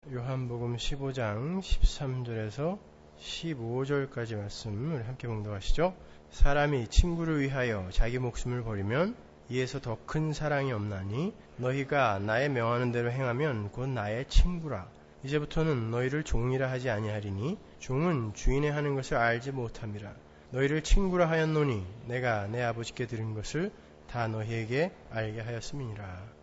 요한복음 15장 13절에서 15절까지 말씀을 함께 봉독하시죠. 사람이 친구를 위하여 자기 목숨을 버리면 이에서 더 큰 사랑이 없나니 너희가 나의 명하는 대로 행하면 곧 나의 친구라. 이제부터는 너희를 종이라 하지 아니하리니 종은 주인의 하는 것을 알지 못함이라. 너희를 친구라 하였노니 내가 내 아버지께 들은 것을 다 너희에게 알게 하였음이니라.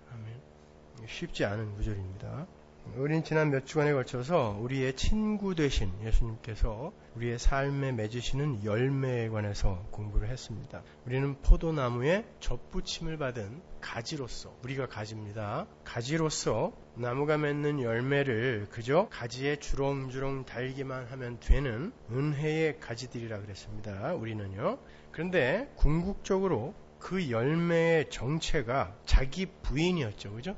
아멘. 쉽지 않은 구절입니다. 우린 지난 몇 주간에 걸쳐서 우리의 친구 되신 예수님께서 우리의 삶에 맺으시는 열매에 관해서 공부를 했습니다. 우리는 포도나무에 접붙임을 받은 가지로서, 우리가 가지입니다. 가지로서 나무가 맺는 열매를 그저 가지에 주렁주렁 달기만 하면 되는 은혜의 가지들이라 그랬습니다. 우리는요. 그런데 궁극적으로 그 열매의 정체가 자기 부인이었죠. 그죠?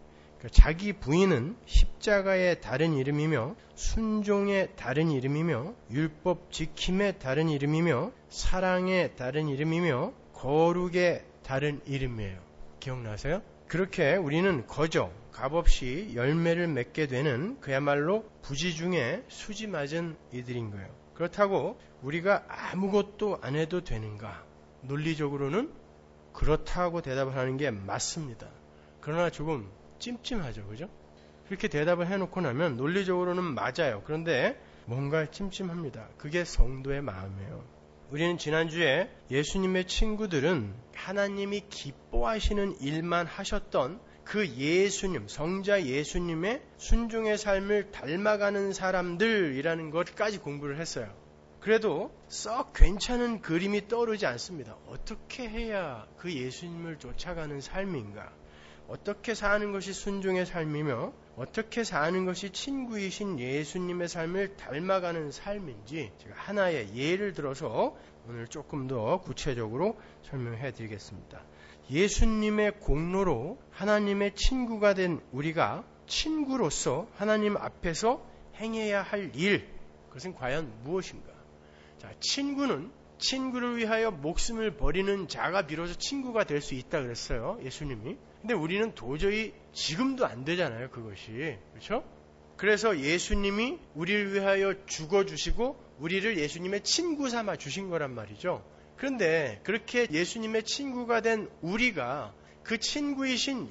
자기 부인은 십자가의 다른 이름이며 순종의 다른 이름이며 율법 지킴의 다른 이름이며 사랑의 다른 이름이며 거룩의 다른 이름이에요. 기억나세요? 그렇게 우리는 거저 값없이 열매를 맺게 되는 그야말로 부지 중에 수지 맞은 이들인 거예요. 그렇다고 우리가 아무것도 안 해도 되는가? 논리적으로는 그렇다고 대답을 하는 게 맞습니다. 그러나 조금 찜찜하죠. 그죠? 그렇게 대답을 해놓고 나면 논리적으로는 맞아요. 그런데 뭔가 찜찜합니다. 그게 성도의 마음이에요. 우리는 지난주에 예수님의 친구들은 하나님이 기뻐하시는 일만 하셨던 그 예수님, 성자 예수님의 순종의 삶을 닮아가는 사람들이라는 것까지 공부를 했어요. 그래도 썩 괜찮은 그림이 떠오르지 않습니다. 어떻게 해야 그 예수님을 쫓아가는 삶인가? 어떻게 사는 것이 순종의 삶이며 어떻게 사는 것이 친구이신 예수님의 삶을 닮아가는 삶인지 제가 하나의 예를 들어서 오늘 조금 더 구체적으로 설명해 드리겠습니다. 예수님의 공로로 하나님의 친구가 된 우리가 친구로서 하나님 앞에서 행해야 할 일, 그것은 과연 무엇인가? 자, 친구는 친구를 위하여 목숨을 버리는 자가 비로소 친구가 될 수 있다 그랬어요. 예수님이. 근데 우리는 도저히 지금도 안 되잖아요. 그것이. 그렇죠? 그래서 예수님이 우리를 위하여 죽어주시고 우리를 예수님의 친구 삼아 주신 거란 말이죠. 그런데 그렇게 예수님의 친구가 된 우리가 그 친구이신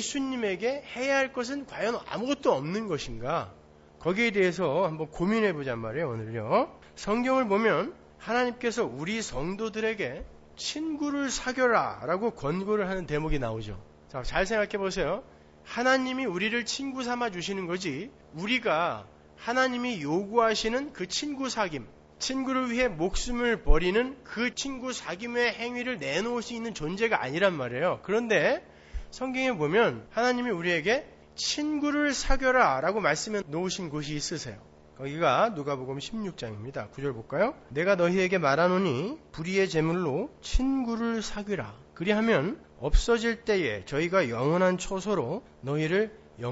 예수님에게 해야 할 것은 과연 아무것도 없는 것인가? 거기에 대해서 한번 고민해 보잔 말이에요. 오늘요. 성경을 보면 하나님께서 우리 성도들에게 친구를 사귀어라 라고 권고를 하는 대목이 나오죠. 자, 잘 생각해 보세요. 하나님이 우리를 친구 삼아 주시는 거지 우리가 하나님이 요구하시는 그 친구 사귐, 친구를 위해 목숨을 버리는 그 친구 사귐의 행위를 내놓을 수 있는 존재가 아니란 말이에요. 그런데 성경에 보면 하나님이 우리에게 친구를 사귀어라 라고 말씀해 놓으신 곳이 있으세요. 거기가 누가복음 16장입니다. 9절 볼까요? 내가 너희에게 말하노니 불의의 제물로 친구를 사귀라. 그리하면 없어질 때에 저희가 영원한 처소로 너희를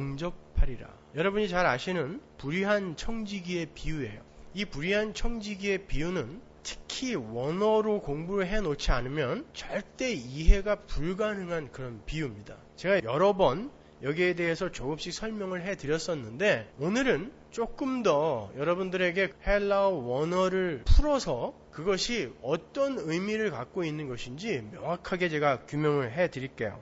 영접하리라. 여러분이 잘 아시는 불의한 청지기의 비유예요. 이 불의한 청지기의 비유는 특히 원어로 공부를 해놓지 않으면 절대 이해가 불가능한 그런 비유입니다. 제가 여러 번 여기에 대해서 조금씩 설명을 해드렸었는데 오늘은 조금 더 여러분들에게 헬라어 원어를 풀어서 그것이 어떤 의미를 갖고 있는 것인지 명확하게 제가 규명을 해드릴게요.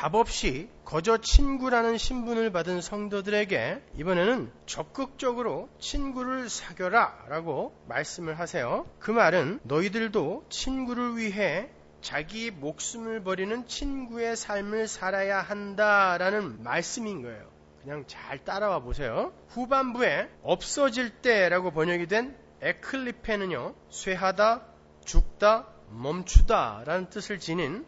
값없이 거저 친구라는 신분을 받은 성도들에게 이번에는 적극적으로 친구를 사귀어라 라고 말씀을 하세요. 그 말은 너희들도 친구를 위해 자기 목숨을 버리는 친구의 삶을 살아야 한다라는 말씀인 거예요. 그냥 잘 따라와 보세요. 후반부에 없어질 때라고 번역이 된 에클리페는요, 쇠하다, 죽다, 멈추다 라는 뜻을 지닌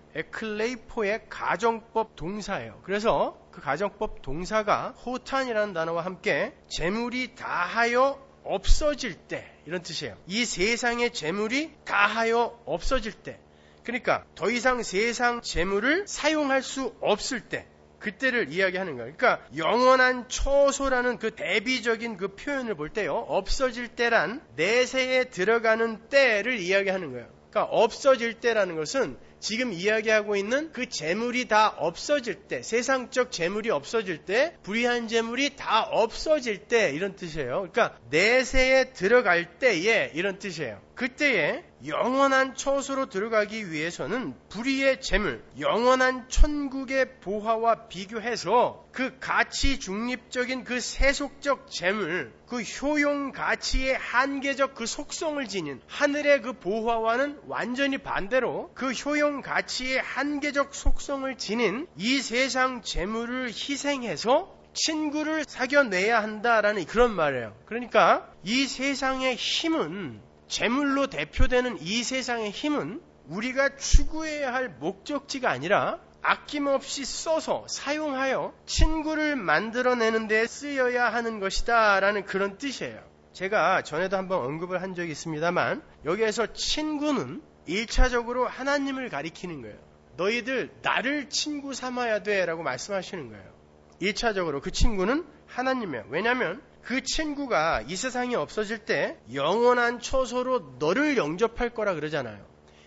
에클레이포의 가정법 동사예요. 그래서 그 가정법 동사가 호탄이라는 단어와 함께 재물이 다하여 없어질 때 이런 뜻이에요. 이 세상의 재물이 다하여 없어질 때, 그러니까 더 이상 세상 재물을 사용할 수 없을 때, 그때를 이야기하는 거예요. 그러니까 영원한 처소라는 그 대비적인 그 표현을 볼 때요, 없어질 때란 내세에 들어가는 때를 이야기하는 거예요. 그러니까 없어질 때라는 것은 지금 이야기하고 있는 그 재물이 다 없어질 때, 세상적 재물이 없어질 때, 불의한 재물이 다 없어질 때 이런 뜻이에요. 그러니까 내세에 들어갈 때에 이런 뜻이에요. 그때에 영원한 처소로 들어가기 위해서는 불의의 재물, 영원한 천국의 보화와 비교해서 그 가치 중립적인 그 세속적 재물, 그 효용 가치의 한계적 그 속성을 지닌 하늘의 그 보화와는 완전히 반대로 그 효용 가치의 한계적 속성을 지닌 이 세상 재물을 희생해서 친구를 사귀어내야 한다라는 그런 말이에요. 그러니까 이 세상의 힘은, 재물로 대표되는 이 세상의 힘은 우리가 추구해야 할 목적지가 아니라 아낌없이 써서 사용하여 친구를 만들어내는 데 쓰여야 하는 것이다 라는 그런 뜻이에요. 제가 전에도 한번 언급을 한 적이 있습니다만 여기에서 친구는 1차적으로 하나님을 가리키는 거예요. 너희들 나를 친구 삼아야 돼 라고 말씀하시는 거예요. 1차적으로 그 친구는 하나님이에요. 왜냐하면 그 친구가 이 세상이 없어질 때 영원한 처소로 너를 영접할 거라 그러잖아요.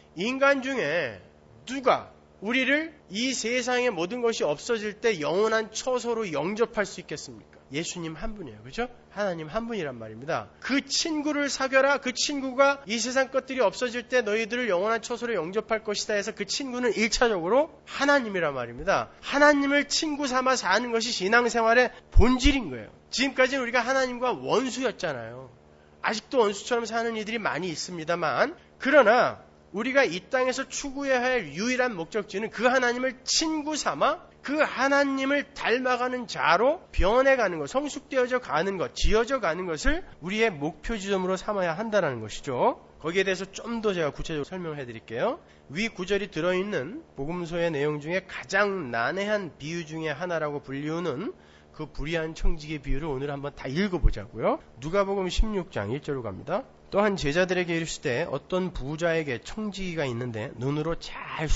인간 중에 누가 우리를 이 세상의 모든 것이 없어질 때 영원한 처소로 영접할 수 있겠습니까? 예수님 한 분이에요. 그죠? 하나님 한 분이란 말입니다. 그 친구를 사귀어라. 그 친구가 이 세상 것들이 없어질 때 너희들을 영원한 처소로 영접할 것이다 해서 그 친구는 1차적으로 하나님이란 말입니다. 하나님을 친구 삼아 사는 것이 신앙생활의 본질인 거예요. 지금까지는 우리가 하나님과 원수였잖아요. 아직도 원수처럼 사는 이들이 많이 있습니다만, 그러나 우리가 이 땅에서 추구해야 할 유일한 목적지는 그 하나님을 친구 삼아 그 하나님을 닮아가는 자로 변해가는 것, 성숙되어져 가는 것, 지어져 가는 것을 우리의 목표 지점으로 삼아야 한다는 것이죠. 거기에 대해서 좀 더 제가 구체적으로 설명해 드릴게요. 위 구절이 들어있는 복음서의 내용 중에 가장 난해한 비유 중에 하나라고 불리우는 그 불의한 청지기의 비유를 오늘 한번 다 읽어보자고요. 누가복음 16장 1절로 갑니다. 또한 제자들에게 이르시되 어떤 부자에게 청지기가 있는데 눈으로 잘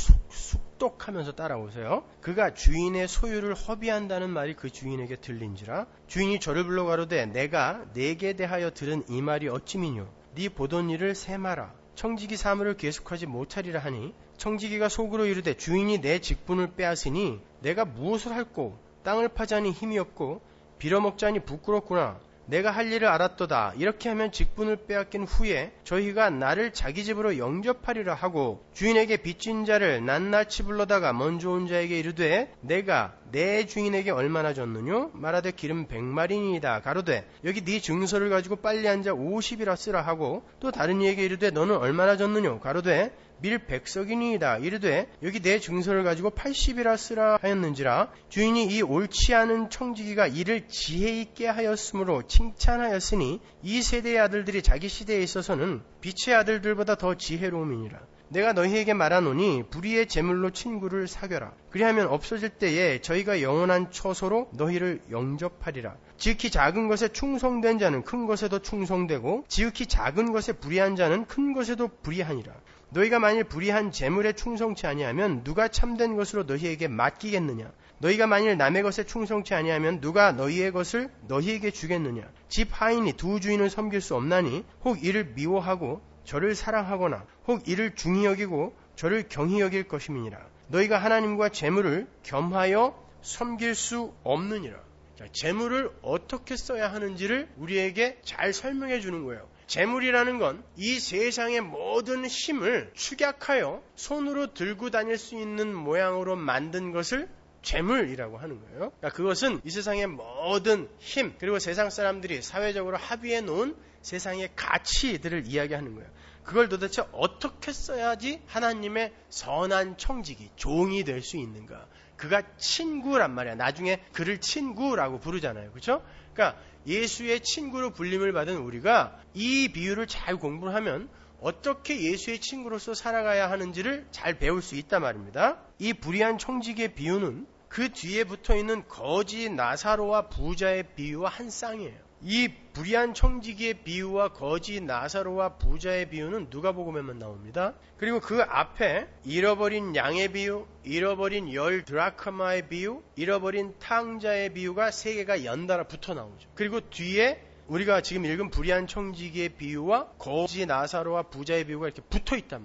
쑥독하면서 따라오세요. 그가 주인의 소유를 허비한다는 말이 그 주인에게 들린지라. 주인이 저를 불러 가로되 내가 네게 대하여 들은 이 말이 어찌미뇨. 네 보던 일을 세마라. 청지기 사물을 계속하지 못하리라 하니 청지기가 속으로 이르되 주인이 내 직분을 빼앗으니 내가 무엇을 할꼬. 땅을 파자니 힘이 없고 빌어먹자니 부끄럽구나. 내가 할 일을 알았도다. 이렇게 하면 직분을 빼앗긴 후에 저희가 나를 자기 집으로 영접하리라 하고 주인에게 빚진 자를 낱낱이 불러다가 먼저 온 자에게 이르되 내가 내 주인에게 얼마나 줬느뇨? 말하되 기름 100마리니이다. 가로되 여기 네 증서를 가지고 빨리 앉아 50이라 쓰라 하고 또 다른 이에게 이르되 너는 얼마나 줬느뇨? 가로되 밀 100석이니이다. 이르되 여기 내 증서를 가지고 80이라 쓰라 하였는지라. 주인이 이 옳지 않은 청지기가 이를 지혜 있게 하였으므로 칭찬하였으니 이 세대의 아들들이 자기 시대에 있어서는 빛의 아들들보다 더 지혜로움이니라. 내가 너희에게 말하노니 불의의 제물로 친구를 사겨라. 그리하면 없어질 때에 저희가 영원한 처소로 너희를 영접하리라. 지극히 작은 것에 충성된 자는 큰 것에도 충성되고 지극히 작은 것에 불의한 자는 큰 것에도 불의하니라. 너희가 만일 불의한 재물에 충성치 아니하면 누가 참된 것으로 너희에게 맡기겠느냐? 너희가 만일 남의 것에 충성치 아니하면 누가 너희의 것을 너희에게 주겠느냐? 집 하인이 두 주인을 섬길 수 없나니 혹 이를 미워하고 저를 사랑하거나 혹 이를 중히 여기고 저를 경히 여길 것임이니라. 너희가 하나님과 재물을 겸하여 섬길 수 없느니라. 자, 재물을 어떻게 써야 하는지를 우리에게 잘 설명해 주는 거예요. 재물이라는 건 이 세상의 모든 힘을 축약하여 손으로 들고 다닐 수 있는 모양으로 만든 것을 재물이라고 하는 거예요. 그러니까 그것은 이 세상의 모든 힘, 그리고 세상 사람들이 사회적으로 합의해 놓은 세상의 가치들을 이야기하는 거예요. 그걸 도대체 어떻게 써야지 하나님의 선한 청지기, 종이 될 수 있는가? 그가 친구란 말이야. 나중에 그를 친구라고 부르잖아요. 그렇죠? 그러니까 예수의 친구로 불림을 받은 우리가 이 비유를 잘 공부를 하면 어떻게 예수의 친구로서 살아가야 하는지를 잘 배울 수 있단 말입니다. 이 불의한 청지기의 비유는 그 뒤에 붙어있는 거지 나사로와 부자의 비유와 한 쌍이에요. 이 불의한 청지기의 비유와 거지 나사로와 부자의 비유는 누가복음에만 나옵니다. 그리고 그 앞에 잃어버린 양의 비유, 잃어버린 10 드라크마의 비유, 잃어버린 탕자의 비유가 세 개가 연달아 붙어 나오죠. 그리고 뒤에 우리가 지금 읽은 불의한 청지기의 비유와 거지 나사로와 부자의 비유가 이렇게 붙어 있단 말이에요.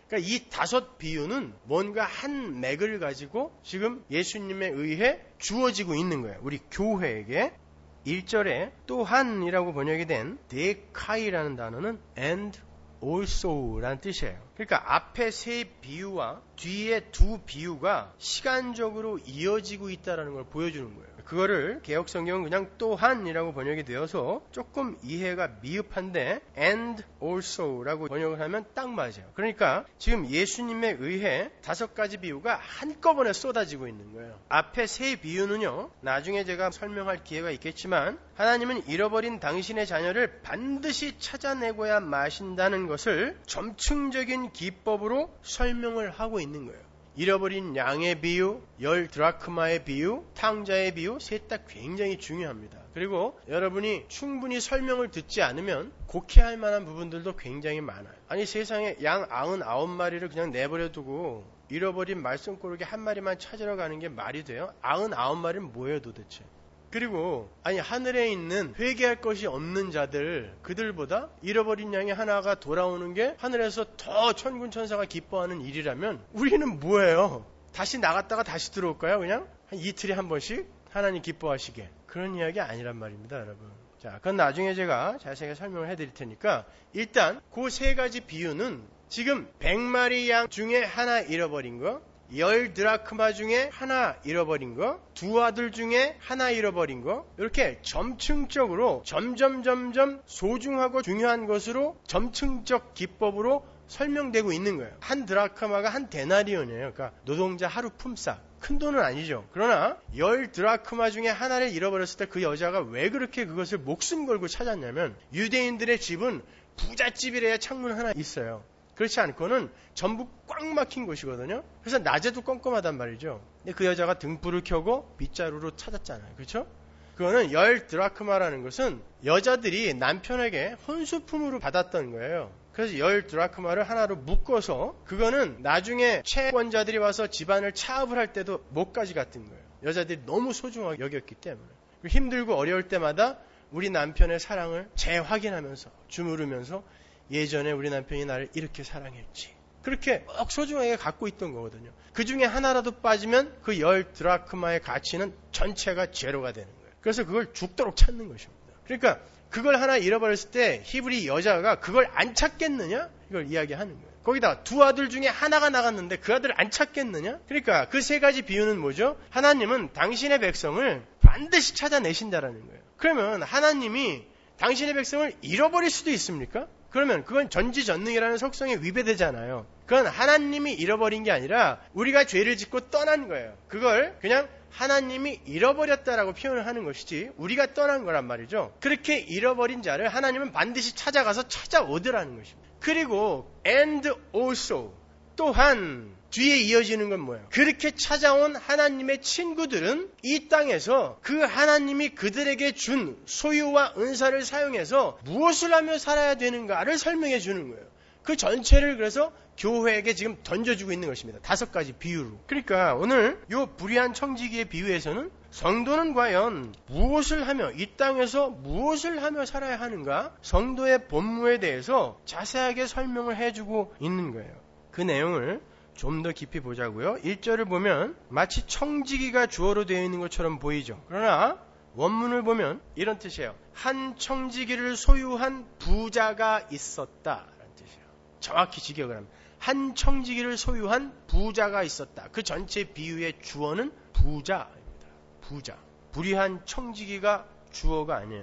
그러니까 이 5 비유는 뭔가 한 맥을 가지고 지금 예수님에 의해 주어지고 있는 거예요. 우리 교회에게. 1절에 또한이라고 번역이 된 데카이라는 단어는 and also라는 뜻이에요. 그러니까 앞에 3 비유와 뒤에 2 비유가 시간적으로 이어지고 있다는 걸 보여주는 거예요. 그거를 개역성경은 그냥 또한이라고 번역이 되어서 조금 이해가 미흡한데 and also라고 번역을 하면 딱 맞아요. 그러니까 지금 예수님에 의해 5가지 비유가 한꺼번에 쏟아지고 있는 거예요. 앞에 3 비유는요, 나중에 제가 설명할 기회가 있겠지만 하나님은 잃어버린 당신의 자녀를 반드시 찾아내고야 마신다는 것을 점층적인 기법으로 설명을 하고 있는 거예요. 잃어버린 양의 비유, 10 드라크마의 비유, 탕자의 비유, 셋 다 굉장히 중요합니다. 그리고 여러분이 충분히 설명을 듣지 않으면 곡해할 만한 부분들도 굉장히 많아요. 아니 세상에 양 99마리를 그냥 내버려 두고 잃어버린 말썽꾸러기 한 마리만 찾으러 가는 게 말이 돼요? 99마리는 뭐예요 도대체? 그리고 아니 하늘에 있는 회개할 것이 없는 자들, 그들보다 잃어버린 양이 하나가 돌아오는 게 하늘에서 더 천군 천사가 기뻐하는 일이라면 우리는 뭐예요? 다시 나갔다가 다시 들어올까요? 그냥 한 이틀에 한 번씩 하나님 기뻐하시게. 그런 이야기 아니란 말입니다, 여러분. 자, 그건 나중에 제가 자세하게 설명을 해드릴 테니까 일단 그 3가지 비유는 지금 100마리 양 중에 하나 잃어버린 거, 10 드라크마 중에 하나 잃어버린 거, 2 아들 중에 하나 잃어버린 거, 이렇게 점층적으로 점점 소중하고 중요한 것으로 점층적 기법으로 설명되고 있는 거예요. 한 드라크마가 한 데나리온이에요. 그러니까 노동자 하루 품삯. 큰 돈은 아니죠. 그러나 10 드라크마 중에 하나를 잃어버렸을 때 그 여자가 왜 그렇게 그것을 목숨 걸고 찾았냐면 유대인들의 집은 부잣집이래야 창문 하나 있어요. 그렇지 않고는 전부 꽉 막힌 곳이거든요. 그래서 낮에도 껌껌하단 말이죠. 근데 그 여자가 등불을 켜고 빗자루로 찾았잖아요. 그렇죠? 그거는 10 드라크마라는 것은 여자들이 남편에게 혼수품으로 받았던 거예요. 그래서 10 드라크마를 하나로 묶어서 그거는 나중에 채권자들이 와서 집안을 차압을 할 때도 목까지 갔던 거예요. 여자들이 너무 소중하게 여겼기 때문에. 힘들고 어려울 때마다 우리 남편의 사랑을 재확인하면서 주무르면서 예전에 우리 남편이 나를 이렇게 사랑했지. 그렇게 꼭 소중하게 갖고 있던 거거든요. 그 중에 하나라도 빠지면 그 10 드라크마의 가치는 전체가 제로가 되는 거예요. 그래서 그걸 죽도록 찾는 것입니다. 그러니까 그걸 하나 잃어버렸을 때 히브리 여자가 그걸 안 찾겠느냐? 이걸 이야기하는 거예요. 거기다 2 아들 중에 하나가 나갔는데 그 아들 안 찾겠느냐? 그러니까 그 3가지 비유는 뭐죠? 하나님은 당신의 백성을 반드시 찾아내신다라는 거예요. 그러면 하나님이 당신의 백성을 잃어버릴 수도 있습니까? 그러면 그건 전지전능이라는 속성에 위배되잖아요. 그건 하나님이 잃어버린 게 아니라 우리가 죄를 짓고 떠난 거예요. 그걸 그냥 하나님이 잃어버렸다라고 표현을 하는 것이지 우리가 떠난 거란 말이죠. 그렇게 잃어버린 자를 하나님은 반드시 찾아가서 찾아오더라는 것입니다. 그리고 and also 또한 뒤에 이어지는 건 뭐예요? 그렇게 찾아온 하나님의 친구들은 이 땅에서 그 하나님이 그들에게 준 소유와 은사를 사용해서 무엇을 하며 살아야 되는가를 설명해 주는 거예요. 그 전체를 그래서 교회에게 지금 던져주고 있는 것입니다. 5가지 비유로. 그러니까 오늘 이 불의한 청지기의 비유에서는 성도는 과연 무엇을 하며 이 땅에서 무엇을 하며 살아야 하는가? 성도의 본무에 대해서 자세하게 설명을 해주고 있는 거예요. 그 내용을 좀 더 깊이 보자고요. 1절을 보면 마치 청지기가 주어로 되어 있는 것처럼 보이죠. 그러나 원문을 보면 이런 뜻이에요. 한 청지기를 소유한 부자가 있었다 라는 뜻이에요. 정확히 직역을 하면 한 청지기를 소유한 부자가 있었다. 그 전체 비유의 주어는 부자입니다. 부자. 불의한 청지기가 주어가 아니에요.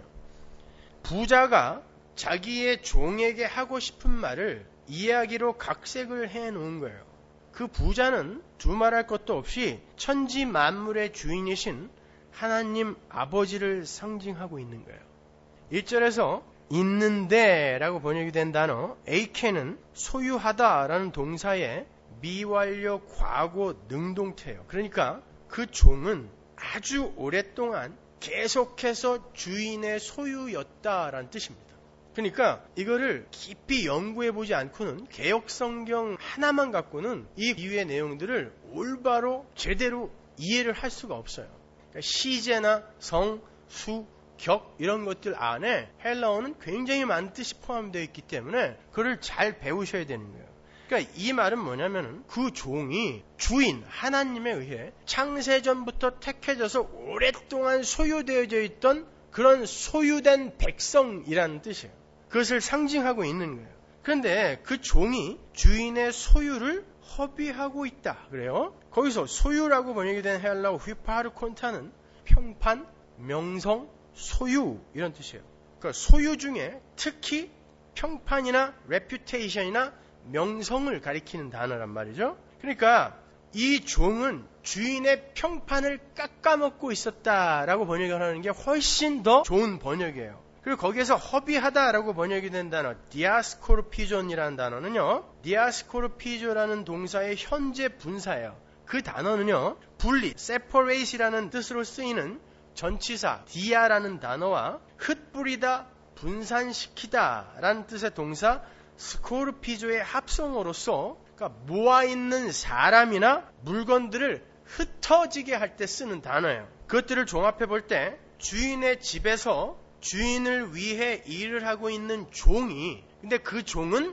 부자가 자기의 종에게 하고 싶은 말을 이야기로 각색을 해놓은 거예요. 그 부자는 두말할 것도 없이 천지 만물의 주인이신 하나님 아버지를 상징하고 있는 거예요. 1절에서 있는데 라고 번역이 된 단어 에이케는 소유하다 라는 동사의 미완료 과거 능동태예요. 그러니까 그 종은 아주 오랫동안 계속해서 주인의 소유였다라는 뜻입니다. 그러니까 이거를 깊이 연구해보지 않고는 개역성경 하나만 갖고는 이 비유의 내용들을 올바로 제대로 이해를 할 수가 없어요. 그러니까 시제나 성, 수, 격 이런 것들 안에 헬라어는 굉장히 많은 뜻이 포함되어 있기 때문에 그걸 잘 배우셔야 되는 거예요. 그러니까 이 말은 뭐냐면은 그 종이 주인 하나님에 의해 창세전부터 택해져서 오랫동안 소유되어져 있던 그런 소유된 백성이라는 뜻이에요. 그것을 상징하고 있는 거예요. 그런데 그 종이 주인의 소유를 허비하고 있다. 그래요. 거기서 소유라고 번역이 된 헬라어 휘파르콘타는 평판, 명성, 소유 이런 뜻이에요. 그러니까 소유 중에 특히 평판이나 reputation이나 명성을 가리키는 단어란 말이죠. 그러니까 이 종은 주인의 평판을 깎아먹고 있었다라고 번역을 하는 게 훨씬 더 좋은 번역이에요. 그리고 거기에서 허비하다라고 번역이 된 단어 디아스코르피존이라는 단어는요. 디아스코르피조라는 동사의 현재 분사예요. 그 단어는요. 분리, separate이라는 뜻으로 쓰이는 전치사 디아라는 단어와 흩뿌리다, 분산시키다 라는 뜻의 동사 스코르피조의 합성어로서 그러니까 모아있는 사람이나 물건들을 흩어지게 할 때 쓰는 단어예요. 그것들을 종합해 볼 때 주인의 집에서 주인을 위해 일을 하고 있는 종이 근데 그 종은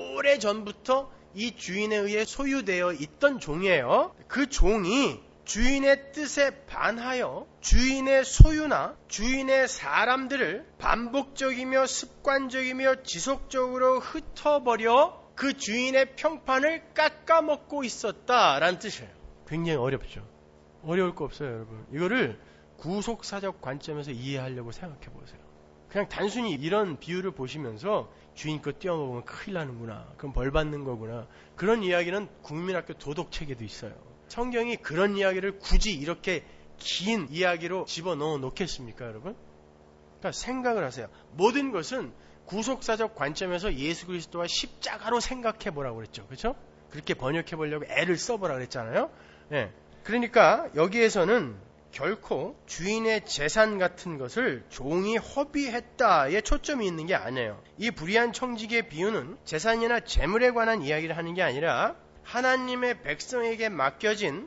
오래전부터 이 주인에 의해 소유되어 있던 종이에요. 그 종이 주인의 뜻에 반하여 주인의 소유나 주인의 사람들을 반복적이며 습관적이며 지속적으로 흩어버려 그 주인의 평판을 깎아먹고 있었다라는 뜻이에요. 굉장히 어렵죠. 어려울 거 없어요, 여러분. 이거를 구속사적 관점에서 이해하려고 생각해 보세요. 그냥 단순히 이런 비유를 보시면서 주인 거 떼어먹으면 큰일 나는구나. 그럼 벌 받는 거구나. 그런 이야기는 국민학교 도덕책에도 있어요. 성경이 그런 이야기를 굳이 이렇게 긴 이야기로 집어넣어 놓겠습니까, 여러분? 그러니까 생각을 하세요. 모든 것은 구속사적 관점에서 예수 그리스도와 십자가로 생각해 보라고 그랬죠. 그렇죠? 그렇게 번역해 보려고 애를 써보라 그랬잖아요. 네. 그러니까 여기에서는 결코 주인의 재산 같은 것을 종이 허비했다에 초점이 있는 게 아니에요. 이 불의한 청지기의 비유는 재산이나 재물에 관한 이야기를 하는 게 아니라 하나님의 백성에게 맡겨진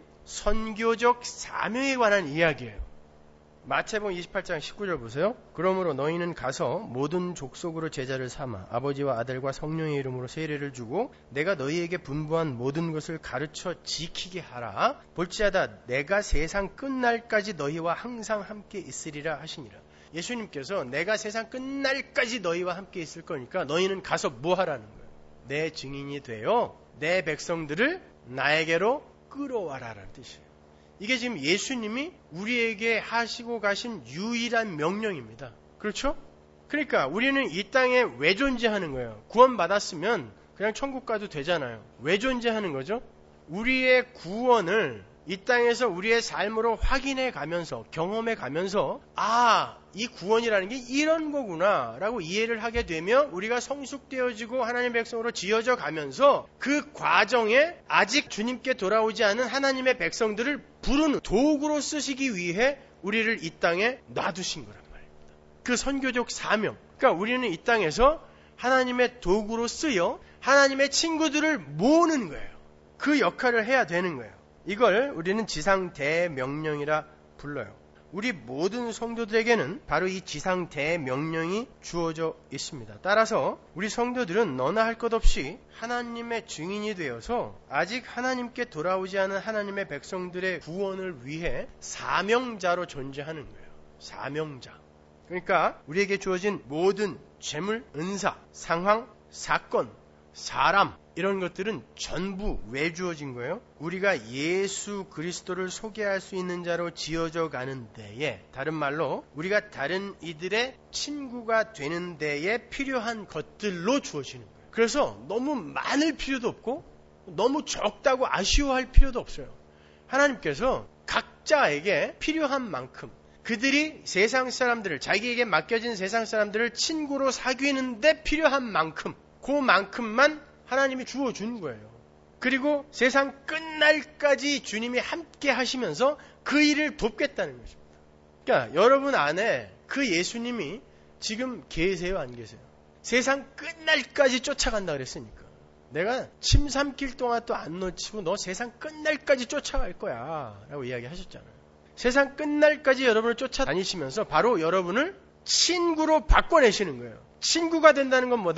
선교적 사명에 관한 이야기예요. 마태복음 28장 19절 보세요. 그러므로 너희는 가서 모든 족속으로 제자를 삼아 아버지와 아들과 성령의 이름으로 세례를 주고 내가 너희에게 분부한 모든 것을 가르쳐 지키게 하라. 볼지어다 내가 세상 끝날까지 너희와 항상 함께 있으리라 하시니라. 예수님께서 내가 세상 끝날까지 너희와 함께 있을 거니까 너희는 가서 뭐 하라는 거예요? 내 증인이 되어 내 백성들을 나에게로 끌어와라라는 뜻이에요. 이게 지금 예수님이 우리에게 하시고 가신 유일한 명령입니다. 그렇죠? 그러니까 우리는 이 땅에 왜 존재하는 거예요? 구원받았으면 그냥 천국 가도 되잖아요. 왜 존재하는 거죠? 우리의 구원을 이 땅에서 우리의 삶으로 확인해 가면서 경험해 가면서 이 구원이라는 게 이런 거구나 라고 이해를 하게 되면 우리가 성숙되어지고 하나님의 백성으로 지어져 가면서 그 과정에 아직 주님께 돌아오지 않은 하나님의 백성들을 부르는 도구로 쓰시기 위해 우리를 이 땅에 놔두신 거란 말입니다. 그 선교적 사명. 그러니까 우리는 이 땅에서 하나님의 도구로 쓰여 하나님의 친구들을 모으는 거예요. 그 역할을 해야 되는 거예요. 이걸 우리는 지상 대명령이라 불러요. 우리 모든 성도들에게는 바로 이 지상 대명령이 주어져 있습니다. 따라서 우리 성도들은 너나 할 것 없이 하나님의 증인이 되어서 아직 하나님께 돌아오지 않은 하나님의 백성들의 구원을 위해 사명자로 존재하는 거예요. 사명자. 그러니까 우리에게 주어진 모든 재물, 은사, 상황, 사건, 사람 이런 것들은 전부 왜 주어진 거예요? 우리가 예수 그리스도를 소개할 수 있는 자로 지어져 가는 데에, 다른 말로 우리가 다른 이들의 친구가 되는 데에 필요한 것들로 주어지는 거예요. 그래서 너무 많을 필요도 없고 너무 적다고 아쉬워할 필요도 없어요. 하나님께서 각자에게 필요한 만큼 그들이 세상 사람들을, 자기에게 맡겨진 세상 사람들을 친구로 사귀는데 필요한 만큼, 그만큼만 하나님이 주어준 거예요. 그리고 세상 끝날까지 주님이 함께 하시면서 그 일을 돕겠다는 것입니다. 그러니까 여러분 안에 그 예수님이 지금 계세요, 안 계세요? 세상 끝날까지 쫓아간다 그랬으니까. 내가 침 삼킬 동안 또 안 놓치고 너 세상 끝날까지 쫓아갈 거야 라고 이야기하셨잖아요. 세상 끝날까지 여러분을 쫓아다니시면서 바로 여러분을 친구로 바꿔내시는 거예요. 친구가 된다는 건 뭐다?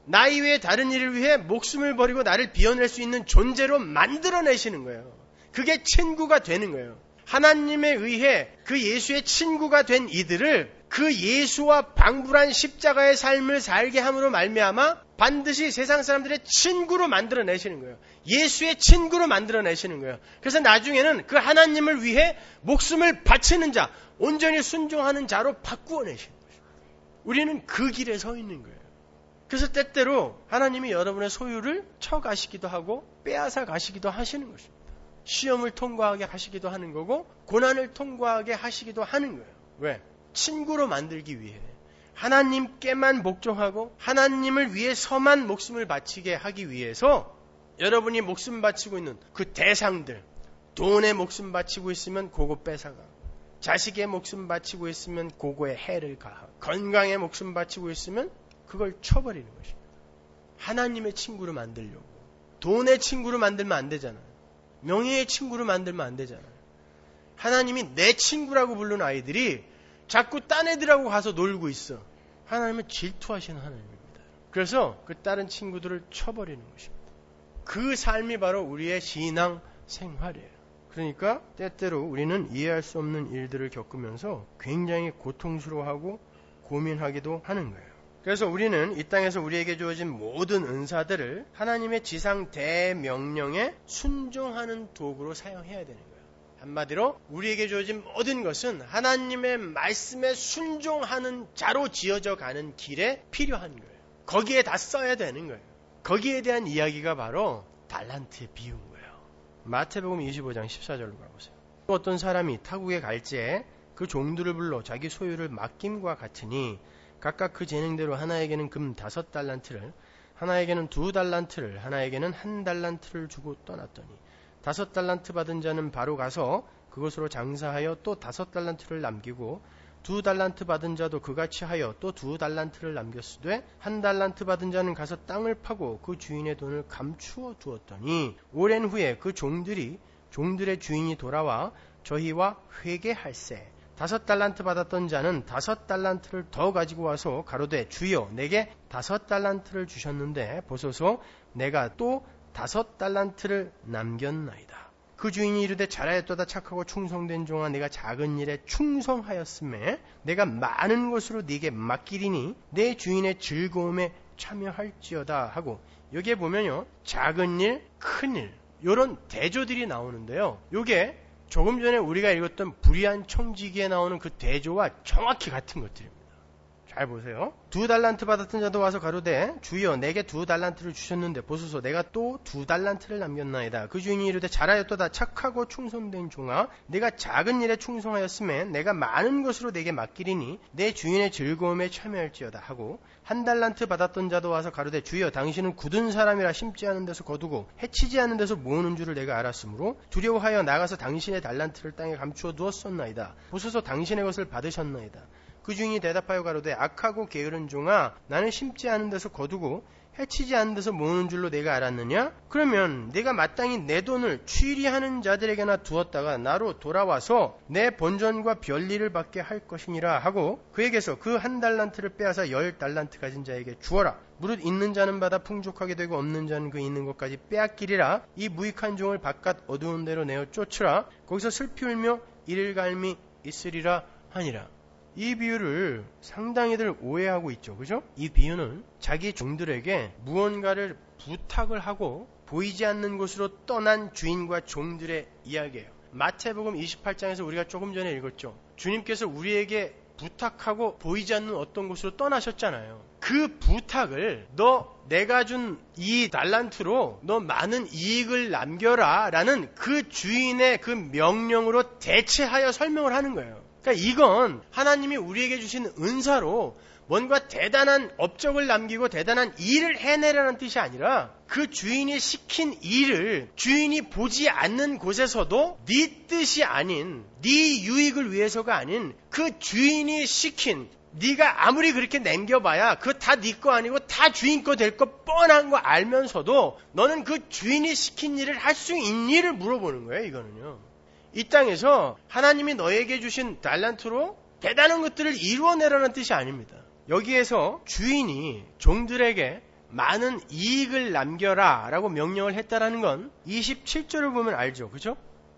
나 이외에 다른 일을 위해 목숨을 버리고 나를 비워낼 수 있는 존재로 만들어내시는 거예요. 그게 친구가 되는 거예요. 하나님에 의해 그 예수의 친구가 된 이들을 그 예수와 방불한 십자가의 삶을 살게 함으로 말미암아 반드시 세상 사람들의 친구로 만들어내시는 거예요. 예수의 친구로 만들어내시는 거예요. 그래서 나중에는 그 하나님을 위해 목숨을 바치는 자, 온전히 순종하는 자로 바꾸어내시는 거예요. 우리는 그 길에 서 있는 거예요. 그래서 때때로 하나님이 여러분의 소유를 쳐가시기도 하고 빼앗아 가시기도 하시는 것입니다. 시험을 통과하게 하시기도 하는 거고 고난을 통과하게 하시기도 하는 거예요. 왜? 친구로 만들기 위해 하나님께만 복종하고 하나님을 위해서만 목숨을 바치게 하기 위해서 여러분이 목숨 바치고 있는 그 대상들, 돈에 목숨 바치고 있으면 그거 뺏어가, 자식의 목숨 바치고 있으면 그거에 해를 가하고, 건강에 목숨 바치고 있으면 그걸 쳐버리는 것입니다. 하나님의 친구로 만들려고. 돈의 친구로 만들면 안 되잖아요. 명예의 친구로 만들면 안 되잖아요. 하나님이 내 친구라고 부르는 아이들이 자꾸 딴 애들하고 가서 놀고 있어. 하나님은 질투하시는 하나님입니다. 그래서 그 다른 친구들을 쳐버리는 것입니다. 그 삶이 바로 우리의 신앙 생활이에요. 그러니까 때때로 우리는 이해할 수 없는 일들을 겪으면서 굉장히 고통스러워하고 고민하기도 하는 거예요. 그래서 우리는 이 땅에서 우리에게 주어진 모든 은사들을 하나님의 지상 대명령에 순종하는 도구로 사용해야 되는 거예요. 한마디로 우리에게 주어진 모든 것은 하나님의 말씀에 순종하는 자로 지어져 가는 길에 필요한 거예요. 거기에 다 써야 되는 거예요. 거기에 대한 이야기가 바로 달란트의 비유인 거예요. 마태복음 25장 14절로 가보세요. 어떤 사람이 타국에 갈지에 그 종들을 불러 자기 소유를 맡김과 같으니 각각 그 재능대로 하나에게는 금 5달란트를, 하나에게는 2달란트를, 하나에게는 1달란트를 주고 떠났더니 5달란트 받은 자는 바로 가서 그것으로 장사하여 또 5달란트를 남기고 2달란트 받은 자도 그같이 하여 또 2달란트를 남겼으되 1달란트 받은 자는 가서 땅을 파고 그 주인의 돈을 감추어 두었더니 오랜 후에 그 종들의 주인이 돌아와 저희와 회개할세 5달란트 받았던 자는 5달란트를 더 가지고 와서 가로되 주여 내게 5달란트를 주셨는데 보소서 내가 또 5달란트를 남겼나이다. 그 주인이 이르되 잘하였도다 착하고 충성된 종아 내가 작은 일에 충성하였음에 내가 많은 것으로 네게 맡기리니 내 주인의 즐거움에 참여할지어다 하고 여기에 보면요 작은 일, 큰 일 이런 대조들이 나오는데요. 이게 조금 전에 우리가 읽었던 불의한 청지기에 나오는 그 대조와 정확히 같은 것들입니다. 잘 보세요. 2달란트 받았던 자도 와서 가로되 주여 내게 2달란트를 주셨는데 보소서 내가 또 2달란트를 남겼나이다. 그 주인이 이르되 잘하였도다 착하고 충성된 종아 내가 작은 일에 충성하였음에 내가 많은 것으로 내게 맡기리니 내 주인의 즐거움에 참여할지어다 하고 1달란트 받았던 자도 와서 가로되 주여 당신은 굳은 사람이라 심지 않은 데서 거두고 해치지 않은 데서 모으는 줄을 내가 알았으므로 두려워하여 나가서 당신의 달란트를 땅에 감추어 두었었나이다. 보소서 당신의 것을 받으셨나이다. 그 주인이 대답하여 가로되 악하고 게으른 종아 나는 심지 않은 데서 거두고 해치지 않은 데서 모으는 줄로 내가 알았느냐? 그러면 내가 마땅히 내 돈을 취리하는 자들에게나 두었다가 나로 돌아와서 내 본전과 별일을 받게 할 것이니라 하고 그에게서 그 1달란트를 빼앗아 10달란트 가진 자에게 주어라. 무릇 있는 자는 받아 풍족하게 되고 없는 자는 그 있는 것까지 빼앗기리라. 이 무익한 종을 바깥 어두운 데로 내어 쫓으라. 거기서 슬피 울며 이를 갈미 있으리라 하니라. 이 비유를 상당히들 오해하고 있죠. 그죠? 이 비유는 자기 종들에게 무언가를 부탁을 하고 보이지 않는 곳으로 떠난 주인과 종들의 이야기예요. 마태복음 28장에서 우리가 조금 전에 읽었죠. 주님께서 우리에게 부탁하고 보이지 않는 어떤 곳으로 떠나셨잖아요. 그 부탁을 내가 준 이 달란트로 너 많은 이익을 남겨라 라는 그 주인의 그 명령으로 대체하여 설명을 하는 거예요. 그러니까 이건 하나님이 우리에게 주신 은사로 뭔가 대단한 업적을 남기고 대단한 일을 해내라는 뜻이 아니라 그 주인이 시킨 일을 주인이 보지 않는 곳에서도 네 뜻이 아닌 네 유익을 위해서가 아닌 그 주인이 시킨 네가 아무리 그렇게 남겨봐야 그거 다 네 거 아니고 다 주인 거 될 거 뻔한 거 알면서도 너는 그 주인이 시킨 일을 할 수 있니를 물어보는 거예요. 이거는요. 이 땅에서 하나님이 너에게 주신 달란트로 대단한 것들을 이루어내라는 뜻이 아닙니다. 여기에서 주인이 종들에게 많은 이익을 남겨라 라고 명령을 했다라는 건 27절을 보면 알죠. 그죠?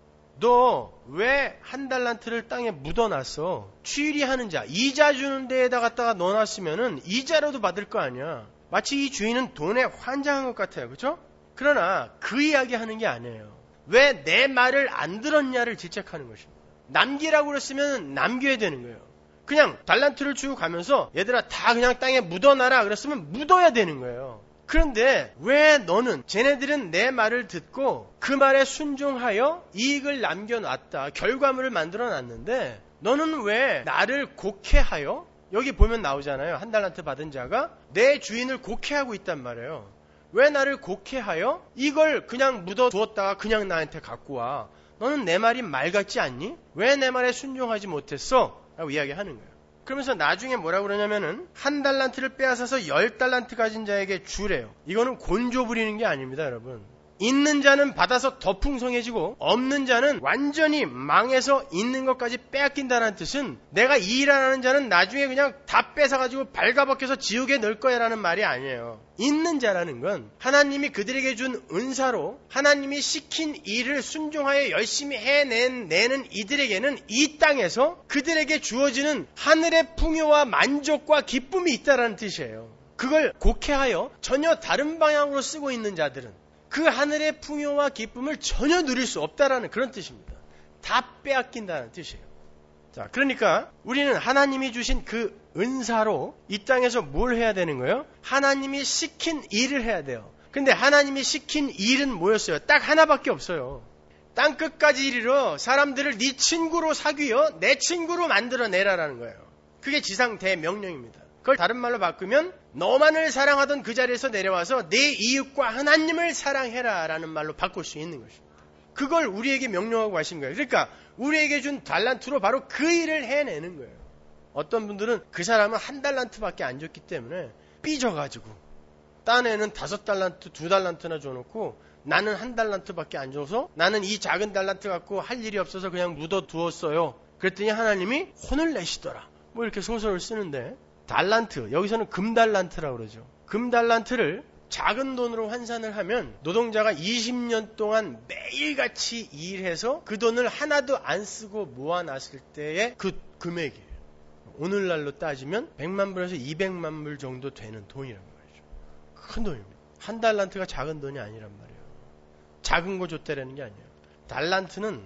너 왜 한 달란트를 땅에 묻어놨어? 취리하는 자, 이자 주는 데에다 갖다가 넣어놨으면은 이자로도 받을 거 아니야. 마치 이 주인은 돈에 환장한 것 같아요. 그죠? 그러나 그 이야기 하는 게 아니에요. 왜 내 말을 안 들었냐를 지적하는 것입니다. 남기라고 그랬으면 남겨야 되는 거예요. 그냥 달란트를 주고 가면서 얘들아 다 그냥 땅에 묻어놔라 그랬으면 묻어야 되는 거예요. 그런데 왜 너는 쟤네들은 내 말을 듣고 그 말에 순종하여 이익을 남겨놨다. 결과물을 만들어놨는데 너는 왜 나를 곡해하여 여기 보면 나오잖아요. 한 달란트 받은 자가 내 주인을 곡해하고 있단 말이에요. 왜 나를 곡해하여 이걸 그냥 묻어두었다가 그냥 나한테 갖고 와. 너는 내 말이 말 같지 않니? 왜 내 말에 순종하지 못했어? 라고 이야기하는 거예요. 그러면서 나중에 뭐라고 그러냐면은 한 달란트를 빼앗아서 10달란트 가진 자에게 주래요. 이거는 곤조 부리는 게 아닙니다, 여러분. 있는 자는 받아서 더 풍성해지고 없는 자는 완전히 망해서 있는 것까지 빼앗긴다는 뜻은 내가 이 일 안 하는 자는 나중에 그냥 다 뺏어가지고 발가벗겨서 지옥에 넣을 거야 라는 말이 아니에요. 있는 자라는 건 하나님이 그들에게 준 은사로 하나님이 시킨 일을 순종하여 열심히 해내는 이들에게는 이 땅에서 그들에게 주어지는 하늘의 풍요와 만족과 기쁨이 있다는 뜻이에요. 그걸 곡해하여 전혀 다른 방향으로 쓰고 있는 자들은 그 하늘의 풍요와 기쁨을 전혀 누릴 수 없다라는 그런 뜻입니다. 다 빼앗긴다는 뜻이에요. 자, 그러니까 우리는 하나님이 주신 그 은사로 이 땅에서 뭘 해야 되는 거예요? 하나님이 시킨 일을 해야 돼요. 근데 하나님이 시킨 일은 뭐였어요? 딱 하나밖에 없어요. 땅 끝까지 이르러 사람들을 네 친구로 사귀어 내 친구로 만들어내라라는 거예요. 그게 지상 대명령입니다. 그걸 다른 말로 바꾸면 너만을 사랑하던 그 자리에서 내려와서 내 이웃과 하나님을 사랑해라 라는 말로 바꿀 수 있는 것입니다. 그걸 우리에게 명령하고 가신 거예요. 그러니까 우리에게 준 달란트로 바로 그 일을 해내는 거예요. 어떤 분들은 그 사람은 한 달란트밖에 안 줬기 때문에 삐져가지고 딴 애는 5달란트, 2달란트나 줘놓고 나는 한 달란트밖에 안 줘서 나는 이 작은 달란트 갖고 할 일이 없어서 그냥 묻어두었어요. 그랬더니 하나님이 혼을 내시더라. 뭐 이렇게 소설을 쓰는데 달란트, 여기서는 금달란트라고 그러죠. 금달란트를 작은 돈으로 환산을 하면 노동자가 20년 동안 매일같이 일해서 그 돈을 하나도 안 쓰고 모아놨을 때의 그 금액이에요. 오늘날로 따지면 100만 불에서 200만 불 정도 되는 돈이란 말이죠. 큰 돈입니다. 한 달란트가 작은 돈이 아니란 말이에요. 작은 거 줬다라는 게 아니에요. 달란트는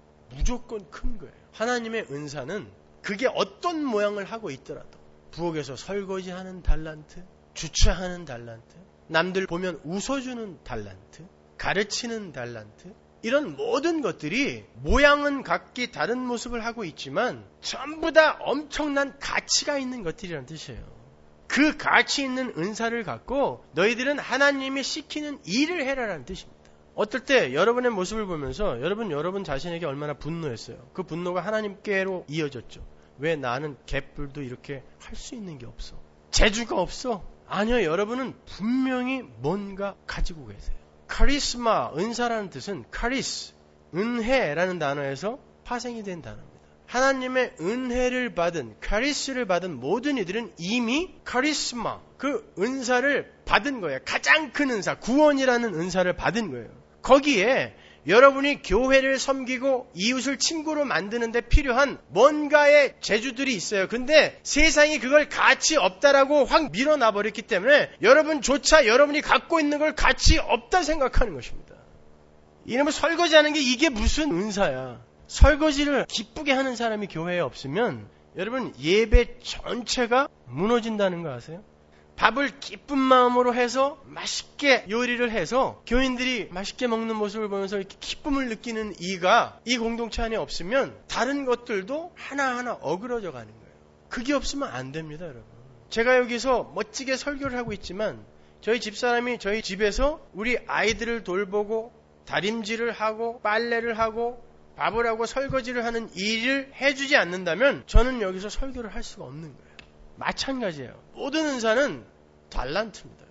무조건 큰 거예요. 하나님의 은사는 그게 어떤 모양을 하고 있더라도 부엌에서 설거지하는 달란트, 주차하는 달란트, 남들 보면 웃어주는 달란트, 가르치는 달란트, 이런 모든 것들이 모양은 각기 다른 모습을 하고 있지만 전부 다 엄청난 가치가 있는 것들이라는 뜻이에요. 그 가치 있는 은사를 갖고 너희들은 하나님이 시키는 일을 해라라는 뜻입니다. 어떨 때 여러분의 모습을 보면서 여러분 자신에게 얼마나 분노했어요. 그 분노가 하나님께로 이어졌죠. 왜 나는 개뿔도 이렇게 할 수 있는 게 없어? 재주가 없어? 아니요, 여러분은 분명히 뭔가 가지고 계세요. 카리스마, 은사라는 뜻은 카리스, 은혜라는 단어에서 파생이 된 단어입니다. 하나님의 은혜를 받은, 카리스를 받은 모든 이들은 이미 카리스마, 그 은사를 받은 거예요. 가장 큰 은사, 구원이라는 은사를 받은 거예요. 거기에 여러분이 교회를 섬기고 이웃을 친구로 만드는 데 필요한 뭔가의 재주들이 있어요. 근데 세상이 그걸 가치 없다라고 확 밀어놔버렸기 때문에 여러분조차 여러분이 갖고 있는 걸 가치 없다 생각하는 것입니다. 이놈의 설거지하는 게 이게 무슨 은사야. 설거지를 기쁘게 하는 사람이 교회에 없으면 여러분 예배 전체가 무너진다는 거 아세요? 밥을 기쁜 마음으로 해서 맛있게 요리를 해서 교인들이 맛있게 먹는 모습을 보면서 이렇게 기쁨을 느끼는 이가 이 공동체 안에 없으면 다른 것들도 하나하나 어그러져 가는 거예요. 그게 없으면 안 됩니다, 여러분. 제가 여기서 멋지게 설교를 하고 있지만 저희 집사람이 저희 집에서 우리 아이들을 돌보고 다림질을 하고 빨래를 하고 밥을 하고 설거지를 하는 일을 해주지 않는다면 저는 여기서 설교를 할 수가 없는 거예요. 마찬가지예요. 모든 은사는 달란트입니다.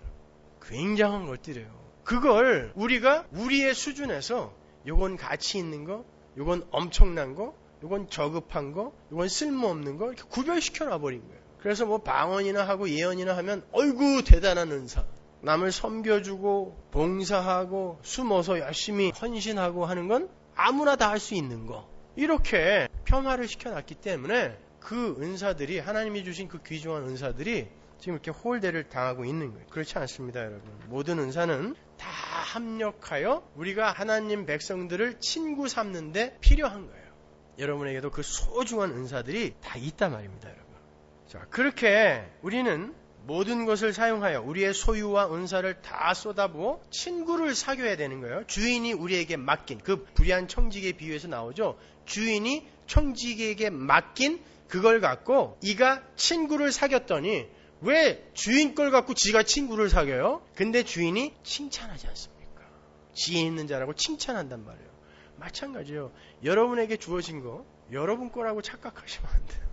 굉장한 것들이에요. 그걸 우리가 우리의 수준에서 요건 가치 있는 거, 요건 엄청난 거, 요건 저급한 거, 요건 쓸모없는 거 이렇게 구별시켜 놔버린 거예요. 그래서 뭐 방언이나 하고 예언이나 하면 어이구 대단한 은사. 남을 섬겨주고 봉사하고 숨어서 열심히 헌신하고 하는 건 아무나 다 할 수 있는 거. 이렇게 폄하를 시켜놨기 때문에 그 은사들이, 하나님이 주신 그 귀중한 은사들이 지금 이렇게 홀대를 당하고 있는 거예요. 그렇지 않습니다, 여러분. 모든 은사는 다 합력하여 우리가 하나님 백성들을 친구 삼는데 필요한 거예요. 여러분에게도 그 소중한 은사들이 다 있단 말입니다, 여러분. 자, 그렇게 우리는 모든 것을 사용하여 우리의 소유와 은사를 다 쏟아부어 친구를 사귀어야 되는 거예요. 주인이 우리에게 맡긴, 그 불의한 청지기의 비유에서 나오죠. 주인이 청지기에게 맡긴 그걸 갖고 이가 친구를 사귀었더니 왜 주인 걸 갖고 지가 친구를 사귀어요? 근데 주인이 칭찬하지 않습니까? 지혜 있는 자라고 칭찬한단 말이에요. 마찬가지예요. 여러분에게 주어진 거 여러분 거라고 착각하시면 안 돼요.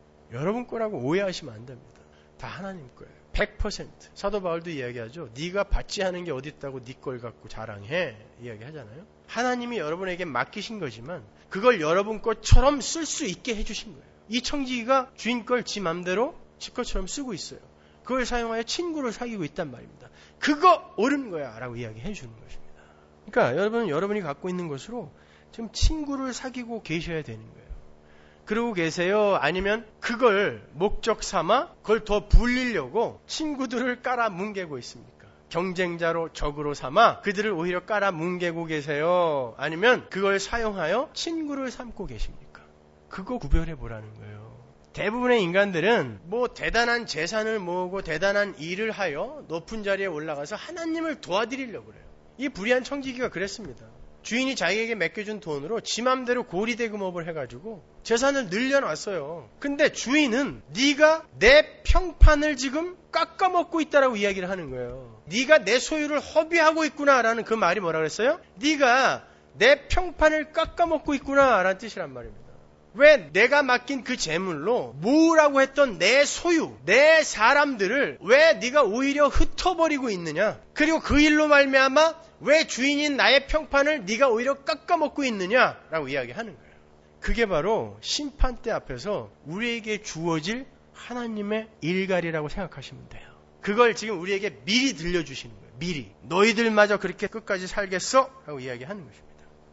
여러분 거라고 오해하시면 안 됩니다. 다 하나님 거예요. 100%. 사도 바울도 이야기하죠. 네가 받지 않은 게 어디 있다고 네 걸 갖고 자랑해. 이야기하잖아요. 하나님이 여러분에게 맡기신 거지만 그걸 여러분 것처럼 쓸 수 있게 해주신 거예요. 이 청지기가 주인 걸 지 맘대로 지 것처럼 쓰고 있어요. 그걸 사용하여 친구를 사귀고 있단 말입니다. 그거 옳은 거야 라고 이야기해 주는 것입니다. 그러니까 여러분이 갖고 있는 것으로 지금 친구를 사귀고 계셔야 되는 거예요. 그러고 계세요? 아니면 그걸 목적 삼아 그걸 더 불리려고 친구들을 깔아 뭉개고 있습니까? 경쟁자로 적으로 삼아 그들을 오히려 깔아 뭉개고 계세요? 아니면 그걸 사용하여 친구를 삼고 계십니까? 그거 구별해 보라는 거예요. 대부분의 인간들은 뭐 대단한 재산을 모으고 대단한 일을 하여 높은 자리에 올라가서 하나님을 도와드리려고 그래요. 이 불의한 청지기가 그랬습니다. 주인이 자기에게 맡겨준 돈으로 지 맘대로 고리대금업을 해가지고 재산을 늘려놨어요. 근데 주인은 네가 내 평판을 지금 깎아먹고 있다라고 이야기를 하는 거예요. 네가 내 소유를 허비하고 있구나라는 그 말이 뭐라 그랬어요? 네가 내 평판을 깎아먹고 있구나라는 뜻이란 말입니다. 왜 내가 맡긴 그 재물로 모으라고 했던 내 소유, 내 사람들을 왜 네가 오히려 흩어버리고 있느냐? 그리고 그 일로 말미암아 왜 주인인 나의 평판을 네가 오히려 깎아먹고 있느냐라고 이야기하는 거예요. 그게 바로 심판대 앞에서 우리에게 주어질 하나님의 일갈이라고 생각하시면 돼요. 그걸 지금 우리에게 미리 들려주시는 거예요. 미리. 너희들마저 그렇게 끝까지 살겠어? 라고 이야기하는 것입니다.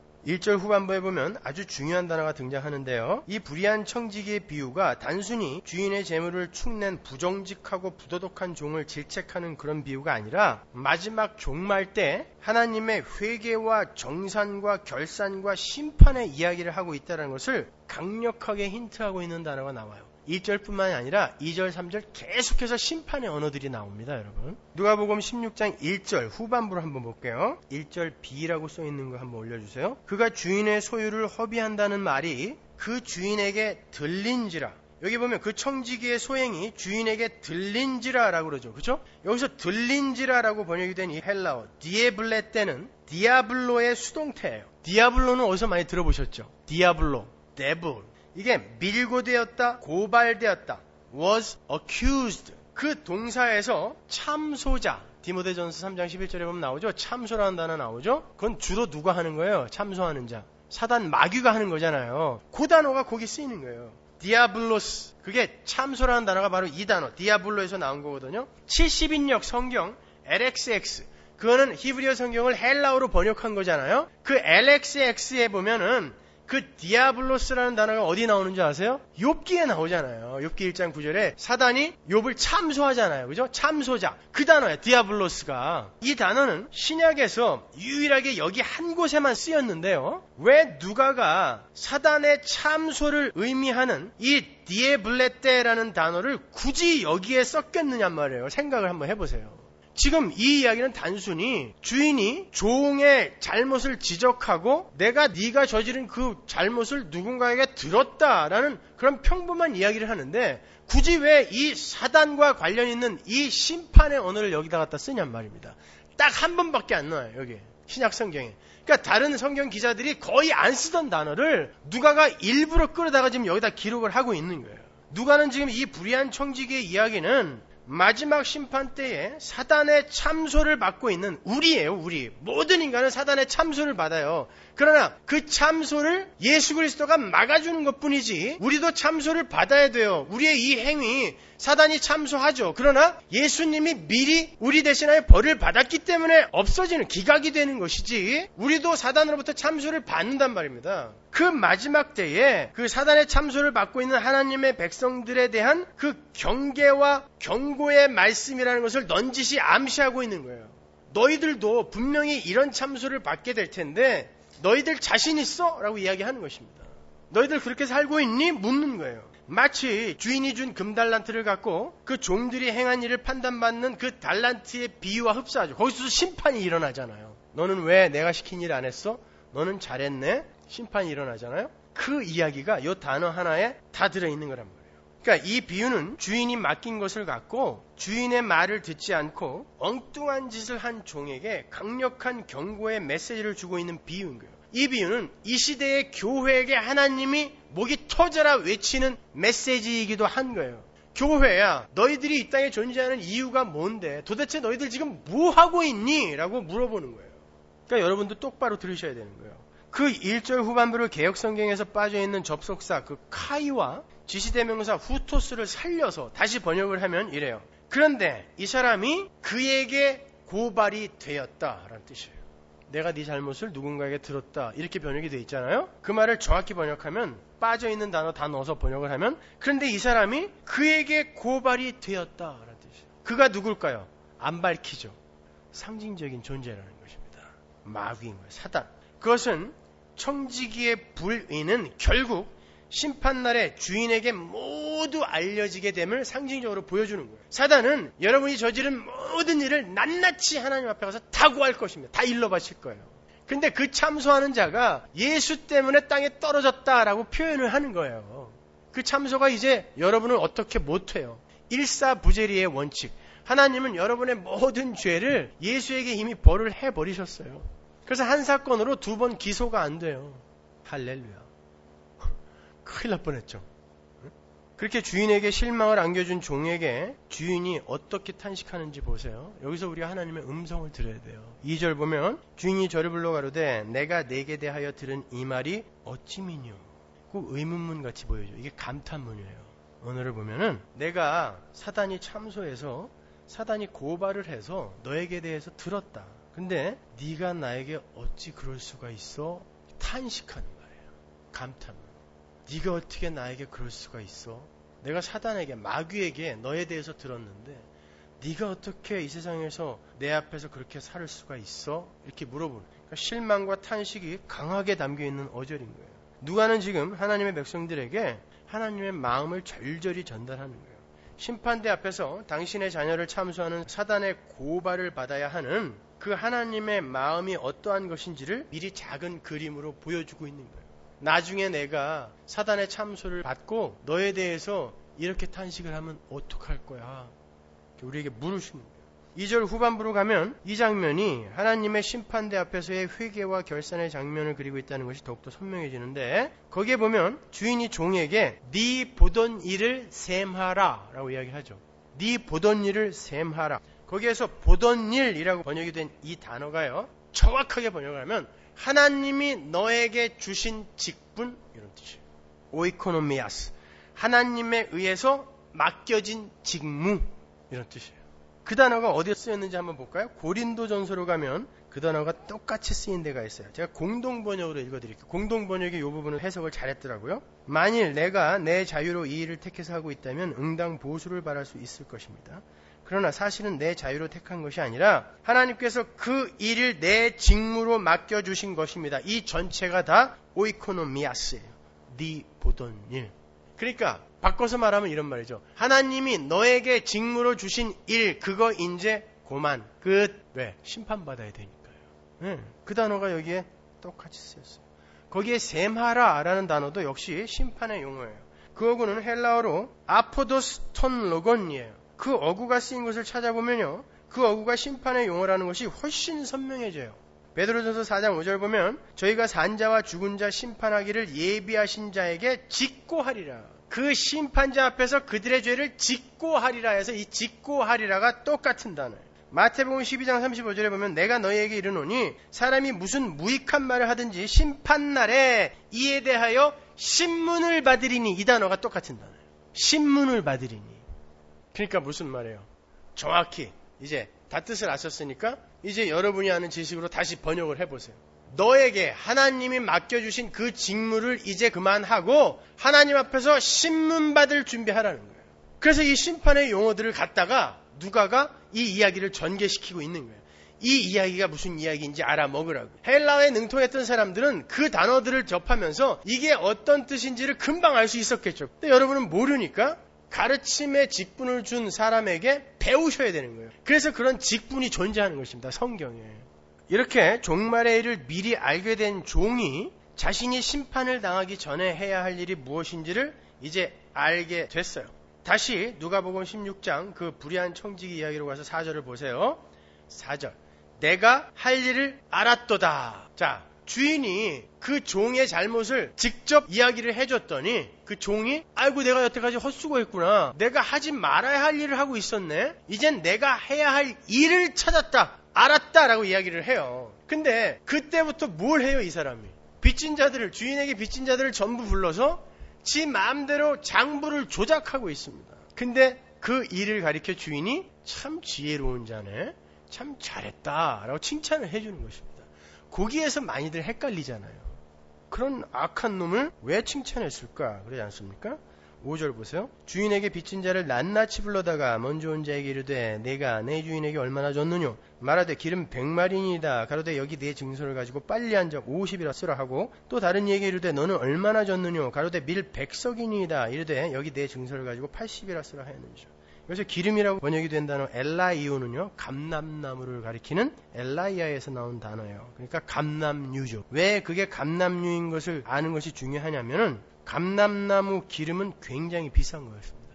1절 후반부에 보면 아주 중요한 단어가 등장하는데요. 이 불의한 청지기의 비유가 단순히 주인의 재물을 축낸 부정직하고 부도덕한 종을 질책하는 그런 비유가 아니라 마지막 종말 때 하나님의 회개와 정산과 결산과 심판의 이야기를 하고 있다는 것을 강력하게 힌트하고 있는 단어가 나와요. 1절뿐만이 아니라 2절, 3절 계속해서 심판의 언어들이 나옵니다, 여러분. 누가복음 16장 1절 후반부를 한번 볼게요. 1절 B라고 써있는 거 한번 올려주세요. 그가 주인의 소유를 허비한다는 말이 그 주인에게 들린지라. 여기 보면 그 청지기의 소행이 주인에게 들린지라라고 그러죠. 그렇죠? 여기서 들린지라라고 번역이 된 이 헬라어 디에블레 때는 디아블로의 수동태예요. 디아블로는 어디서 많이 들어보셨죠? 디아블로, 데블. 이게 밀고되었다, 고발되었다, was accused. 그 동사에서 참소자, 디모데전서 3장 11절에 보면 나오죠. 참소라는 단어 나오죠. 그건 주로 누가 하는 거예요? 참소하는 자. 사단 마귀가 하는 거잖아요. 그 단어가 거기 쓰이는 거예요. 디아블로스. 그게 참소라는 단어가 바로 이 단어, 디아블로에서 나온 거거든요. 70인역 성경 LXX. 그거는 히브리어 성경을 헬라어로 번역한 거잖아요. 그 LXX에 보면은 그 디아블로스라는 단어가 어디 나오는지 아세요? 욥기에 나오잖아요. 욥기 1장 9절에 사단이 욥을 참소하잖아요. 그죠? 참소자. 그 단어예요. 디아블로스가. 이 단어는 신약에서 유일하게 여기 한 곳에만 쓰였는데요. 왜 누가가 사단의 참소를 의미하는 이 디에블레테라는 단어를 굳이 여기에 썼겠느냐 말이에요. 생각을 한번 해보세요. 지금 이 이야기는 단순히 주인이 종의 잘못을 지적하고 내가 네가 저지른 그 잘못을 누군가에게 들었다라는 그런 평범한 이야기를 하는데 굳이 왜 이 사단과 관련 있는 이 심판의 언어를 여기다 갖다 쓰냔 말입니다. 딱 한 번밖에 안 나와요. 여기 신약 성경에. 그러니까 다른 성경 기자들이 거의 안 쓰던 단어를 누가가 일부러 끌어다가 지금 여기다 기록을 하고 있는 거예요. 누가는 지금 이 불의한 청지기의 이야기는 마지막 심판 때에 사단의 참소를 받고 있는 우리예요. 우리 모든 인간은 사단의 참소를 받아요. 그러나 그 참소를 예수 그리스도가 막아주는 것뿐이지 우리도 참소를 받아야 돼요. 우리의 이 행위 사단이 참소하죠. 그러나 예수님이 미리 우리 대신하여 벌을 받았기 때문에 없어지는 기각이 되는 것이지 우리도 사단으로부터 참소를 받는단 말입니다. 그 마지막 때에 그 사단의 참소를 받고 있는 하나님의 백성들에 대한 그 경계와 경고의 말씀이라는 것을 넌지시 암시하고 있는 거예요. 너희들도 분명히 이런 참소를 받게 될 텐데 너희들 자신 있어? 라고 이야기하는 것입니다. 너희들 그렇게 살고 있니? 묻는 거예요. 마치 주인이 준 금달란트를 갖고 그 종들이 행한 일을 판단받는 그 달란트의 비유와 흡사하죠. 거기서 심판이 일어나잖아요. 너는 왜 내가 시킨 일 안 했어? 너는 잘했네? 심판이 일어나잖아요. 그 이야기가 이 단어 하나에 다 들어있는 거란 말이에요. 그러니까 이 비유는 주인이 맡긴 것을 갖고 주인의 말을 듣지 않고 엉뚱한 짓을 한 종에게 강력한 경고의 메시지를 주고 있는 비유인 거예요. 이 비유는 이 시대의 교회에게 하나님이 목이 터져라 외치는 메시지이기도 한 거예요. 교회야, 너희들이 이 땅에 존재하는 이유가 뭔데? 도대체 너희들 지금 뭐 하고 있니? 라고 물어보는 거예요. 그러니까 여러분도 똑바로 들으셔야 되는 거예요. 그 1절 후반부를 개역성경에서 빠져있는 접속사 그 카이와 지시대명사 후토스를 살려서 다시 번역을 하면 이래요. 그런데 이 사람이 그에게 고발이 되었다라는 뜻이에요. 내가 네 잘못을 누군가에게 들었다 이렇게 번역이 되어 있잖아요. 그 말을 정확히 번역하면 빠져있는 단어 다 넣어서 번역을 하면 그런데 이 사람이 그에게 고발이 되었다라는 뜻이에요. 그가 누굴까요? 안 밝히죠. 상징적인 존재라는 것입니다. 마귀인 거예요. 사단. 그것은 청지기의 불의는 결국 심판날에 주인에게 모두 알려지게 됨을 상징적으로 보여주는 거예요. 사단은 여러분이 저지른 모든 일을 낱낱이 하나님 앞에 가서 다 구할 것입니다. 다 일러 바칠 거예요. 근데 그 참소하는 자가 예수 때문에 땅에 떨어졌다라고 표현을 하는 거예요. 그 참소가 이제 여러분을 어떻게 못해요. 일사부재리의 원칙. 하나님은 여러분의 모든 죄를 예수에게 이미 벌을 해버리셨어요. 그래서 한 사건으로 2번 기소가 안 돼요. 할렐루야. 큰일 날 뻔했죠. 그렇게 주인에게 실망을 안겨준 종에게 주인이 어떻게 탄식하는지 보세요. 여기서 우리가 하나님의 음성을 들어야 돼요. 2절 보면 주인이 저를 불러 가로되 내가 내게 대하여 들은 이 말이 어찌미뇨. 꼭 의문문 같이 보여요. 이게 감탄문이에요. 오늘을 보면은 내가 사단이 참소해서 사단이 고발을 해서 너에게 대해서 들었다. 근데 네가 나에게 어찌 그럴 수가 있어? 탄식하는 말이에요. 감탄문. 네가 어떻게 나에게 그럴 수가 있어? 내가 사단에게 마귀에게 너에 대해서 들었는데 네가 어떻게 이 세상에서 내 앞에서 그렇게 살 수가 있어? 이렇게 물어보는 그러니까 실망과 탄식이 강하게 담겨있는 어절인 거예요. 누가는 지금 하나님의 백성들에게 하나님의 마음을 절절히 전달하는 거예요. 심판대 앞에서 당신의 자녀를 참소하는 사단의 고발을 받아야 하는 그 하나님의 마음이 어떠한 것인지를 미리 작은 그림으로 보여주고 있는 거예요. 나중에 내가 사단의 참소를 받고 너에 대해서 이렇게 탄식을 하면 어떡할 거야? 우리에게 물으시는 거예요. 2절 후반부로 가면 이 장면이 하나님의 심판대 앞에서의 회개와 결산의 장면을 그리고 있다는 것이 더욱더 선명해지는데 거기에 보면 주인이 종에게 네 보던 일을 셈하라 라고 이야기하죠. 네 보던 일을 셈하라. 거기에서 보던 일이라고 번역이 된 이 단어가요. 정확하게 번역을 하면 하나님이 너에게 주신 직분 이런 뜻이에요. 오이코노미아스. 하나님에 의해서 맡겨진 직무 이런 뜻이에요. 그 단어가 어디에 쓰였는지 한번 볼까요? 고린도전서로 가면 그 단어가 똑같이 쓰인 데가 있어요. 제가 공동번역으로 읽어드릴게요. 공동번역이 이 부분을 해석을 잘했더라고요. 만일 내가 내 자유로 이 일을 택해서 하고 있다면 응당 보수를 바랄 수 있을 것입니다. 그러나 사실은 내 자유로 택한 것이 아니라 하나님께서 그 일을 내 직무로 맡겨주신 것입니다. 이 전체가 다 오이코노미아스예요. 네 보던 일. 그러니까 바꿔서 말하면 이런 말이죠. 하나님이 너에게 직무로 주신 일 그거 이제 고만 왜? 심판받아야 되니까요. 네, 그 단어가 여기에 똑같이 쓰였어요. 거기에 셈하라라는 단어도 역시 심판의 용어예요. 그 어구는 헬라어로 아포도스 톤 로건이에요. 그 어구가 쓰인 것을 찾아보면요. 그 어구가 심판의 용어라는 것이 훨씬 선명해져요. 베드로전서 4장 5절 보면 저희가 산자와 죽은 자 심판하기를 예비하신 자에게 직고하리라. 그 심판자 앞에서 그들의 죄를 직고하리라 해서 이 직고하리라가 똑같은 단어예요. 마태복음 12장 35절에 보면 내가 너희에게 이르노니 사람이 무슨 무익한 말을 하든지 심판날에 이에 대하여 신문을 받으리니. 이 단어가 똑같은 단어예요. 신문을 받으리니. 그러니까 무슨 말이에요? 정확히 이제 다 뜻을 아셨으니까 이제 여러분이 아는 지식으로 다시 번역을 해보세요. 너에게 하나님이 맡겨주신 그 직무를 이제 그만하고 하나님 앞에서 신문 받을 준비하라는 거예요. 그래서 이 심판의 용어들을 갖다가 누가가 이 이야기를 전개시키고 있는 거예요. 이 이야기가 무슨 이야기인지 알아먹으라고. 헬라어에 능통했던 사람들은 그 단어들을 접하면서 이게 어떤 뜻인지를 금방 알 수 있었겠죠. 근데 여러분은 모르니까 가르침의 직분을 준 사람에게 배우셔야 되는 거예요. 그래서 그런 직분이 존재하는 것입니다. 성경에. 이렇게 종말의 일을 미리 알게 된 종이 자신이 심판을 당하기 전에 해야 할 일이 무엇인지를 이제 알게 됐어요. 다시 누가복음 16장 그 불의한 청지기 이야기로 가서 4절을 보세요. 4절. 내가 할 일을 알았도다. 자, 주인이 그 종의 잘못을 직접 이야기를 해줬더니 그 종이 아이고 내가 여태까지 헛수고했구나. 내가 하지 말아야 할 일을 하고 있었네. 이젠 내가 해야 할 일을 찾았다. 알았다라고 이야기를 해요. 근데 그때부터 뭘 해요 이 사람이? 빚진 자들을, 주인에게 빚진 자들을 전부 불러서 지 마음대로 장부를 조작하고 있습니다. 근데 그 일을 가리켜 주인이 참 지혜로운 자네, 참 잘했다라고 칭찬을 해주는 것입니다. 거기에서 많이들 헷갈리잖아요. 그런 악한 놈을 왜 칭찬했을까? 그러지 않습니까? 5절 보세요. 주인에게 빚진 자를 낱낱이 불러다가 먼저 온 자에게 이르되 내가 내 주인에게 얼마나 줬느뇨? 말하되 기름 100마리니이다. 가로되 여기 내 증서를 가지고 빨리 한 적 50이라 쓰라 하고 또 다른 이에게 이르되 너는 얼마나 줬느뇨? 가로되 밀 100석이니이다. 이르되 여기 내 증서를 가지고 80이라 쓰라 하였느니라. 여기서 기름이라고 번역이 된 단어 엘라이오는요, 감람나무를 가리키는 엘라이아에서 나온 단어예요. 그러니까 감람유죠. 왜 그게 감람유인 것을 아는 것이 중요하냐면은 감람나무 기름은 굉장히 비싼 거였습니다.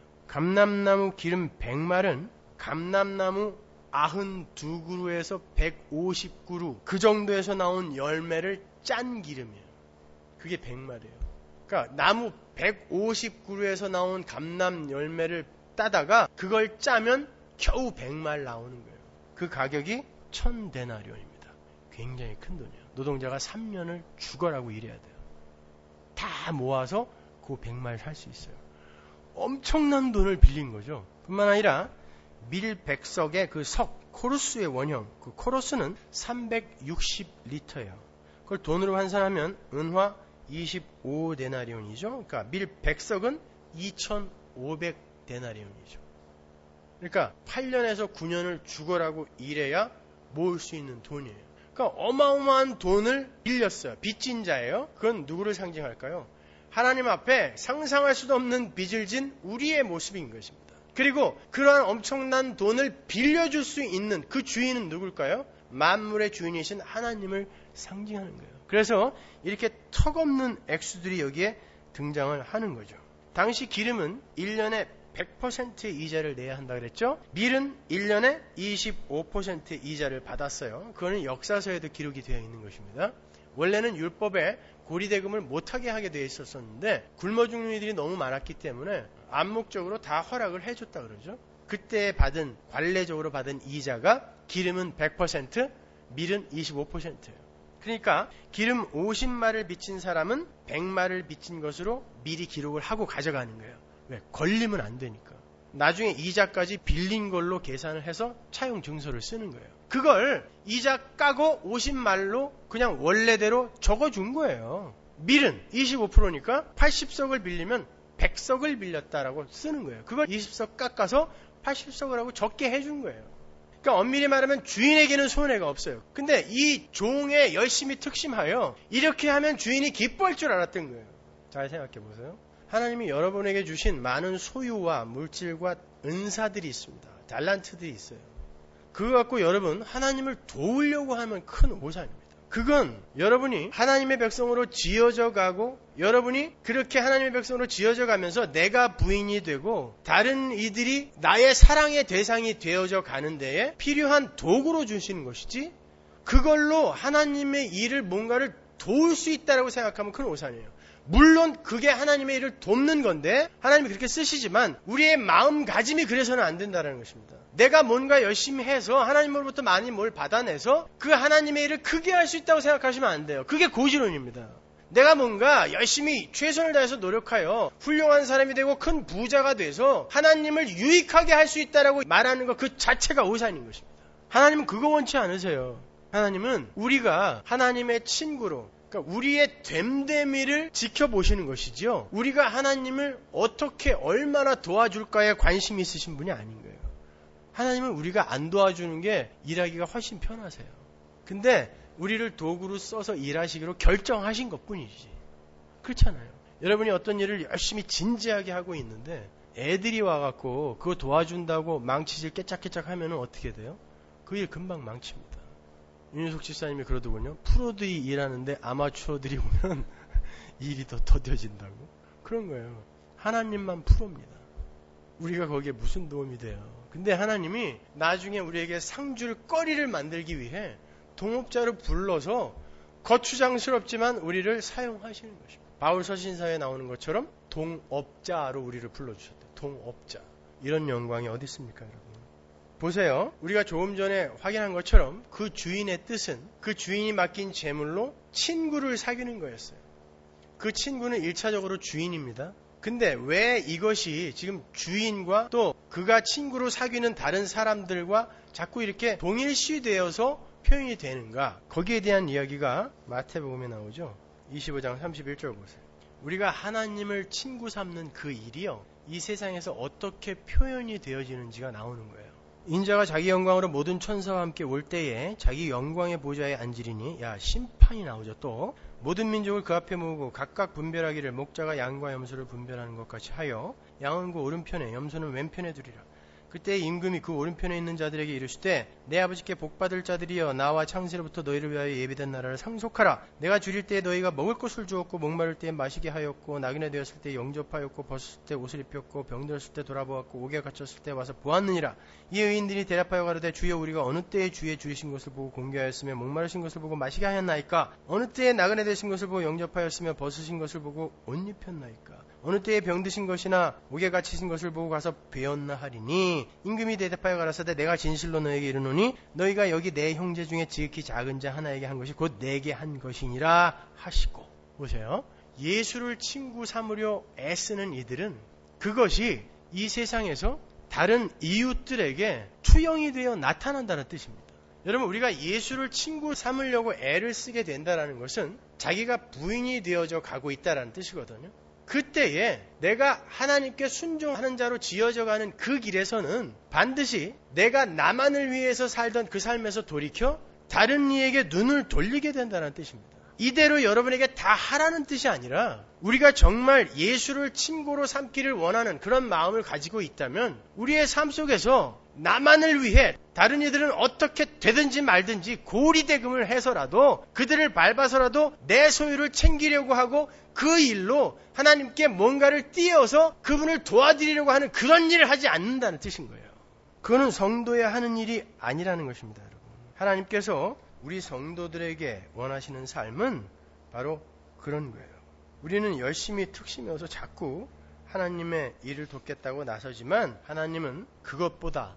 감람나무 기름 100말은 감람나무 92그루에서 150그루 그 정도에서 나온 열매를 짠 기름이에요. 그게 100말이에요. 그러니까 나무 150그루에서 나온 감람 열매를 따다가 그걸 짜면 겨우 100말 나오는 거예요. 그 가격이 1000데나리온입니다. 굉장히 큰 돈이에요. 노동자가 3년을 죽어라고 일해야 돼요. 다 모아서 그 100말 살 수 있어요. 엄청난 돈을 빌린 거죠. 뿐만 아니라 밀 100석의 그 석, 코루스의 원형, 그 코루스는 360리터예요. 그걸 돈으로 환산하면 은화 25데나리온이죠. 그러니까 밀 100석은 2500데나리온이죠. 그러니까 8년에서 9년을 죽어라고 일해야 모을 수 있는 돈이에요. 그러니까 어마어마한 돈을 빌렸어요. 빚진 자예요. 그건 누구를 상징할까요? 하나님 앞에 상상할 수도 없는 빚을 진 우리의 모습인 것입니다. 그리고 그러한 엄청난 돈을 빌려줄 수 있는 그 주인은 누굴까요? 만물의 주인이신 하나님을 상징하는 거예요. 그래서 이렇게 턱없는 액수들이 여기에 등장을 하는 거죠. 당시 기름은 1년에 100%의 이자를 내야 한다 그랬죠? 밀은 1년에 25% 이자를 받았어요. 그거는 역사서에도 기록이 되어 있는 것입니다. 원래는 율법에 고리대금을 못하게 하게 되어 있었는데 굶어 죽는 이들이 너무 많았기 때문에 암묵적으로 다 허락을 해줬다 그러죠. 그때 받은, 관례적으로 받은 이자가 기름은 100%, 밀은 25%예요. 그러니까 기름 50말을 빚진 사람은 100말을 빚진 것으로 미리 기록을 하고 가져가는 거예요. 왜? 걸리면 안 되니까. 나중에 이자까지 빌린 걸로 계산을 해서 차용 증서를 쓰는 거예요. 그걸 이자 까고 50말로 그냥 원래대로 적어준 거예요. 밀은 25%니까 80석을 빌리면 100석을 빌렸다라고 쓰는 거예요. 그걸 20석 깎아서 80석을 하고 적게 해준 거예요. 그러니까 엄밀히 말하면 주인에게는 손해가 없어요. 근데 이 종에 열심히 특심하여 이렇게 하면 주인이 기뻐할 줄 알았던 거예요. 잘 생각해 보세요. 하나님이 여러분에게 주신 많은 소유와 물질과 은사들이 있습니다. 달란트들이 있어요. 그거 갖고 여러분 하나님을 도우려고 하면 큰 오산입니다. 그건 여러분이 하나님의 백성으로 지어져 가고 여러분이 그렇게 하나님의 백성으로 지어져 가면서 내가 부인이 되고 다른 이들이 나의 사랑의 대상이 되어져 가는 데에 필요한 도구로 주시는 것이지 그걸로 하나님의 일을 뭔가를 도울 수 있다라고 생각하면 큰 오산이에요. 물론 그게 하나님의 일을 돕는 건데 하나님이 그렇게 쓰시지만 우리의 마음가짐이 그래서는 안 된다는 것입니다. 내가 뭔가 열심히 해서 하나님으로부터 많이 뭘 받아내서 그 하나님의 일을 크게 할 수 있다고 생각하시면 안 돼요. 그게 고지론입니다. 내가 뭔가 열심히 최선을 다해서 노력하여 훌륭한 사람이 되고 큰 부자가 돼서 하나님을 유익하게 할 수 있다라고 말하는 것 그 자체가 오산인 것입니다. 하나님은 그거 원치 않으세요. 하나님은 우리가 하나님의 친구로, 그러니까 우리의 됨됨이를 지켜보시는 것이지요. 우리가 하나님을 어떻게 얼마나 도와줄까에 관심이 있으신 분이 아닌 거예요. 하나님은 우리가 안 도와주는 게 일하기가 훨씬 편하세요. 근데 우리를 도구로 써서 일하시기로 결정하신 것뿐이지. 그렇잖아요. 여러분이 어떤 일을 열심히 진지하게 하고 있는데 애들이 와갖고 그거 도와준다고 망치질 깨짝깨짝 하면 어떻게 돼요? 그 일 금방 망칩니다. 윤희숙 집사님이 그러더군요. 프로들이 일하는데 아마추어들이 오면 일이 더 더뎌진다고. 그런 거예요. 하나님만 프로입니다. 우리가 거기에 무슨 도움이 돼요. 근데 하나님이 나중에 우리에게 상줄 거리를 만들기 위해 동업자를 불러서 거추장스럽지만 우리를 사용하시는 것입니다. 바울 서신서에 나오는 것처럼 동업자로 우리를 불러주셨대요. 동업자. 이런 영광이 어디 있습니까, 여러분? 보세요. 우리가 조금 전에 확인한 것처럼 그 주인의 뜻은 그 주인이 맡긴 재물로 친구를 사귀는 거였어요. 그 친구는 1차적으로 주인입니다. 근데 왜 이것이 지금 주인과 또 그가 친구로 사귀는 다른 사람들과 자꾸 이렇게 동일시되어서 표현이 되는가? 거기에 대한 이야기가 마태복음에 나오죠. 25장 31절 보세요. 우리가 하나님을 친구 삼는 그 일이요, 이 세상에서 어떻게 표현이 되어지는지가 나오는 거예요. 인자가 자기 영광으로 모든 천사와 함께 올 때에 자기 영광의 보좌에 앉으리니, 야, 심판이 나오죠. 또 모든 민족을 그 앞에 모으고 각각 분별하기를 목자가 양과 염소를 분별하는 것 같이 하여 양은 그 오른편에 염소는 왼편에 두리라. 그때 임금이 그 오른편에 있는 자들에게 이르시되 내 아버지께 복받을 자들이여 나와 창세로부터 너희를 위하여 예비된 나라를 상속하라. 내가 줄일 때에 너희가 먹을 것을 주었고 목마를 때에 마시게 하였고 나그네 되었을 때에 영접하였고 벗었을 때 옷을 입혔고 병들었을 때 돌아보았고 옥에 갇혔을 때 와서 보았느니라. 이 의인들이 대답하여 가로되 주여 우리가 어느 때에 주의 주이신 것을 보고 공개하였으며 목마르신 것을 보고 마시게 하였나이까? 어느 때에 나그네 되신 것을 보고 영접하였으며 벗으신 것을 보고 옷 입혔나이까? 어느 때에 병드신 것이나 옥에 갇히신 것을 보고 가서 배웠나 하리니, 임금이 대답하여 가라사대 내가 진실로 너에게 이르노니 너희가 여기 내 형제 중에 지극히 작은 자 하나에게 한 것이 곧 내게 한 것이니라 하시고. 보세요. 예수를 친구 삼으려 애쓰는 이들은 그것이 이 세상에서 다른 이웃들에게 투영이 되어 나타난다는 뜻입니다. 여러분, 우리가 예수를 친구 삼으려고 애를 쓰게 된다는 것은 자기가 부인이 되어져 가고 있다는 뜻이거든요. 그때에 내가 하나님께 순종하는 자로 지어져 가는 그 길에서는 반드시 내가 나만을 위해서 살던 그 삶에서 돌이켜 다른 이에게 눈을 돌리게 된다는 뜻입니다. 이대로 여러분에게 다 하라는 뜻이 아니라 우리가 정말 예수를 친구로 삼기를 원하는 그런 마음을 가지고 있다면 우리의 삶 속에서 나만을 위해 다른 이들은 어떻게 되든지 말든지 고리대금을 해서라도 그들을 밟아서라도 내 소유를 챙기려고 하고 그 일로 하나님께 뭔가를 띄어서 그분을 도와드리려고 하는 그런 일을 하지 않는다는 뜻인 거예요. 그거는 성도야 하는 일이 아니라는 것입니다, 여러분. 하나님께서 우리 성도들에게 원하시는 삶은 바로 그런 거예요. 우리는 열심히 특심해서 자꾸 하나님의 일을 돕겠다고 나서지만 하나님은 그것보다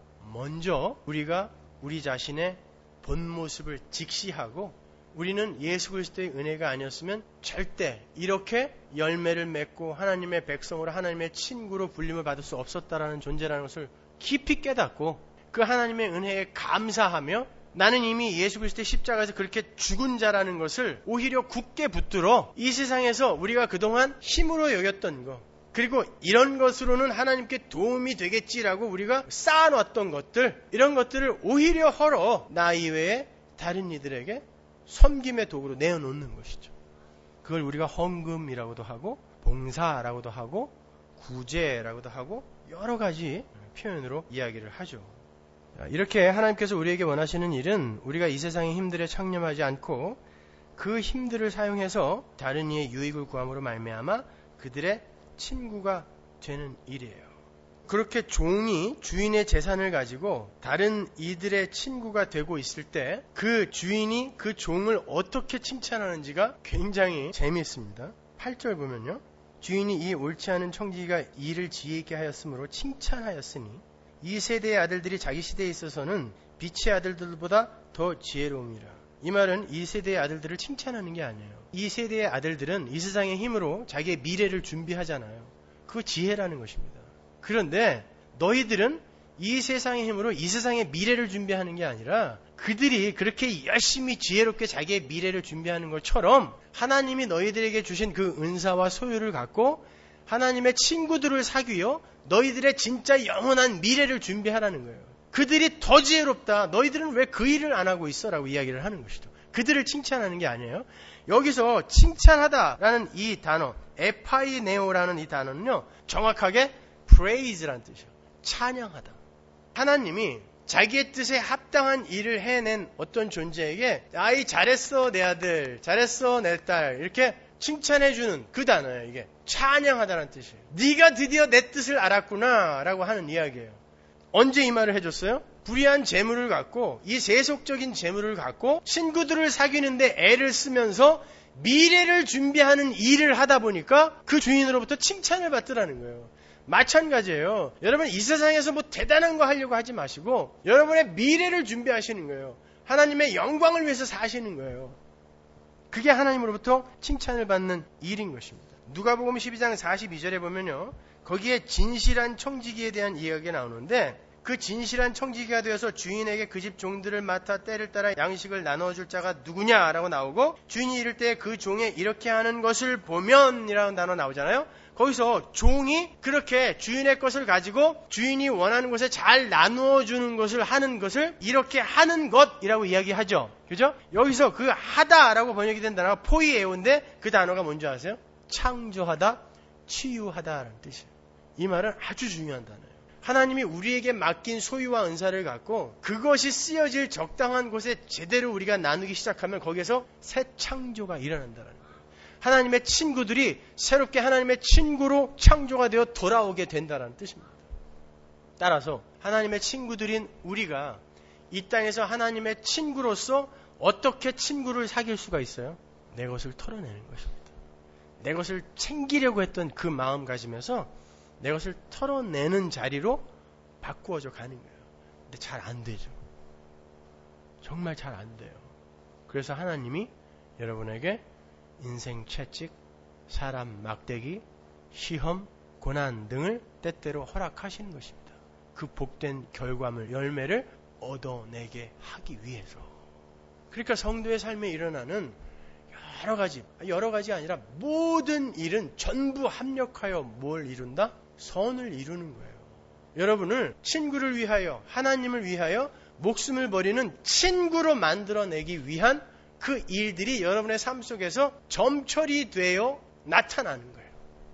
먼저 우리가 우리 자신의 본 모습을 직시하고 우리는 예수 그리스도의 은혜가 아니었으면 절대 이렇게 열매를 맺고 하나님의 백성으로 하나님의 친구로 불림을 받을 수 없었다라는 존재라는 것을 깊이 깨닫고 그 하나님의 은혜에 감사하며 나는 이미 예수 그리스도의 십자가에서 그렇게 죽은 자라는 것을 오히려 굳게 붙들어 이 세상에서 우리가 그동안 힘으로 여겼던 것, 그리고 이런 것으로는 하나님께 도움이 되겠지라고 우리가 쌓아놨던 것들, 이런 것들을 오히려 헐어 나 이외에 다른 이들에게 섬김의 도구로 내어놓는 것이죠. 그걸 우리가 헌금이라고도 하고 봉사라고도 하고 구제라고도 하고 여러 가지 표현으로 이야기를 하죠. 이렇게 하나님께서 우리에게 원하시는 일은 우리가 이 세상의 힘들에 창념하지 않고 그 힘들을 사용해서 다른 이의 유익을 구함으로 말미암아 그들의 친구가 되는 일이에요. 그렇게 종이 주인의 재산을 가지고 다른 이들의 친구가 되고 있을 때 그 주인이 그 종을 어떻게 칭찬하는지가 굉장히 재미있습니다. 8절 보면요. 주인이 이 옳지 않은 청지기가 일을 지혜 있게 하였으므로 칭찬하였으니 이 세대의 아들들이 자기 시대에 있어서는 빛의 아들들보다 더 지혜로움이라. 이 말은 이 세대의 아들들을 칭찬하는 게 아니에요. 이 세대의 아들들은 이 세상의 힘으로 자기의 미래를 준비하잖아요. 그거 지혜라는 것입니다. 그런데 너희들은 이 세상의 힘으로 이 세상의 미래를 준비하는 게 아니라 그들이 그렇게 열심히 지혜롭게 자기의 미래를 준비하는 것처럼 하나님이 너희들에게 주신 그 은사와 소유를 갖고 하나님의 친구들을 사귀어 너희들의 진짜 영원한 미래를 준비하라는 거예요. 그들이 더 지혜롭다. 너희들은 왜 그 일을 안 하고 있어? 라고 이야기를 하는 것이죠. 그들을 칭찬하는 게 아니에요. 여기서 칭찬하다라는 이 단어, 에파이네오라는 이 단어는요, 정확하게 praise라는 뜻이에요. 찬양하다. 하나님이 자기의 뜻에 합당한 일을 해낸 어떤 존재에게 아이 잘했어 내 아들, 잘했어 내 딸 이렇게 칭찬해주는 그 단어예요. 이게 찬양하다는 뜻이에요. 네가 드디어 내 뜻을 알았구나 라고 하는 이야기예요. 언제 이 말을 해줬어요? 불의한 재물을 갖고 이 세속적인 재물을 갖고 친구들을 사귀는데 애를 쓰면서 미래를 준비하는 일을 하다 보니까 그 주인으로부터 칭찬을 받더라는 거예요. 마찬가지예요. 여러분 이 세상에서 뭐 대단한 거 하려고 하지 마시고 여러분의 미래를 준비하시는 거예요. 하나님의 영광을 위해서 사시는 거예요. 그게 하나님으로부터 칭찬을 받는 일인 것입니다. 누가복음 12장 42절에 보면요. 거기에 진실한 청지기에 대한 이야기가 나오는데 그 진실한 청지기가 되어서 주인에게 그 집 종들을 맡아 때를 따라 양식을 나눠줄 자가 누구냐라고 나오고 주인이 이를 때 그 종에 이렇게 하는 것을 보면 이라는 단어 나오잖아요. 거기서 종이 그렇게 주인의 것을 가지고 주인이 원하는 곳에 잘 나누어주는 것을 하는 것을 이렇게 하는 것이라고 이야기하죠. 그죠? 여기서 그 하다라고 번역이 된 단어가 포이에오인데 그 단어가 뭔지 아세요? 창조하다, 치유하다라는 뜻이에요. 이 말은 아주 중요한 단어예요. 하나님이 우리에게 맡긴 소유와 은사를 갖고 그것이 쓰여질 적당한 곳에 제대로 우리가 나누기 시작하면 거기에서 새 창조가 일어난다는 거예요. 하나님의 친구들이 새롭게 하나님의 친구로 창조가 되어 돌아오게 된다는 뜻입니다. 따라서 하나님의 친구들인 우리가 이 땅에서 하나님의 친구로서 어떻게 친구를 사귈 수가 있어요? 내 것을 털어내는 것입니다. 내 것을 챙기려고 했던 그 마음가짐에서 내 것을 털어내는 자리로 바꾸어져 가는 거예요. 근데 잘 안 되죠. 정말 잘 안 돼요. 그래서 하나님이 여러분에게 인생 채찍, 사람 막대기, 시험, 고난 등을 때때로 허락하시는 것입니다. 그 복된 결과물, 열매를 얻어내게 하기 위해서. 그러니까 성도의 삶에 일어나는 여러 가지 아니라 모든 일은 전부 합력하여 뭘 이룬다? 선을 이루는 거예요. 여러분을 친구를 위하여, 하나님을 위하여 목숨을 버리는 친구로 만들어내기 위한 그 일들이 여러분의 삶 속에서 점철이 되어 나타나는 거예요.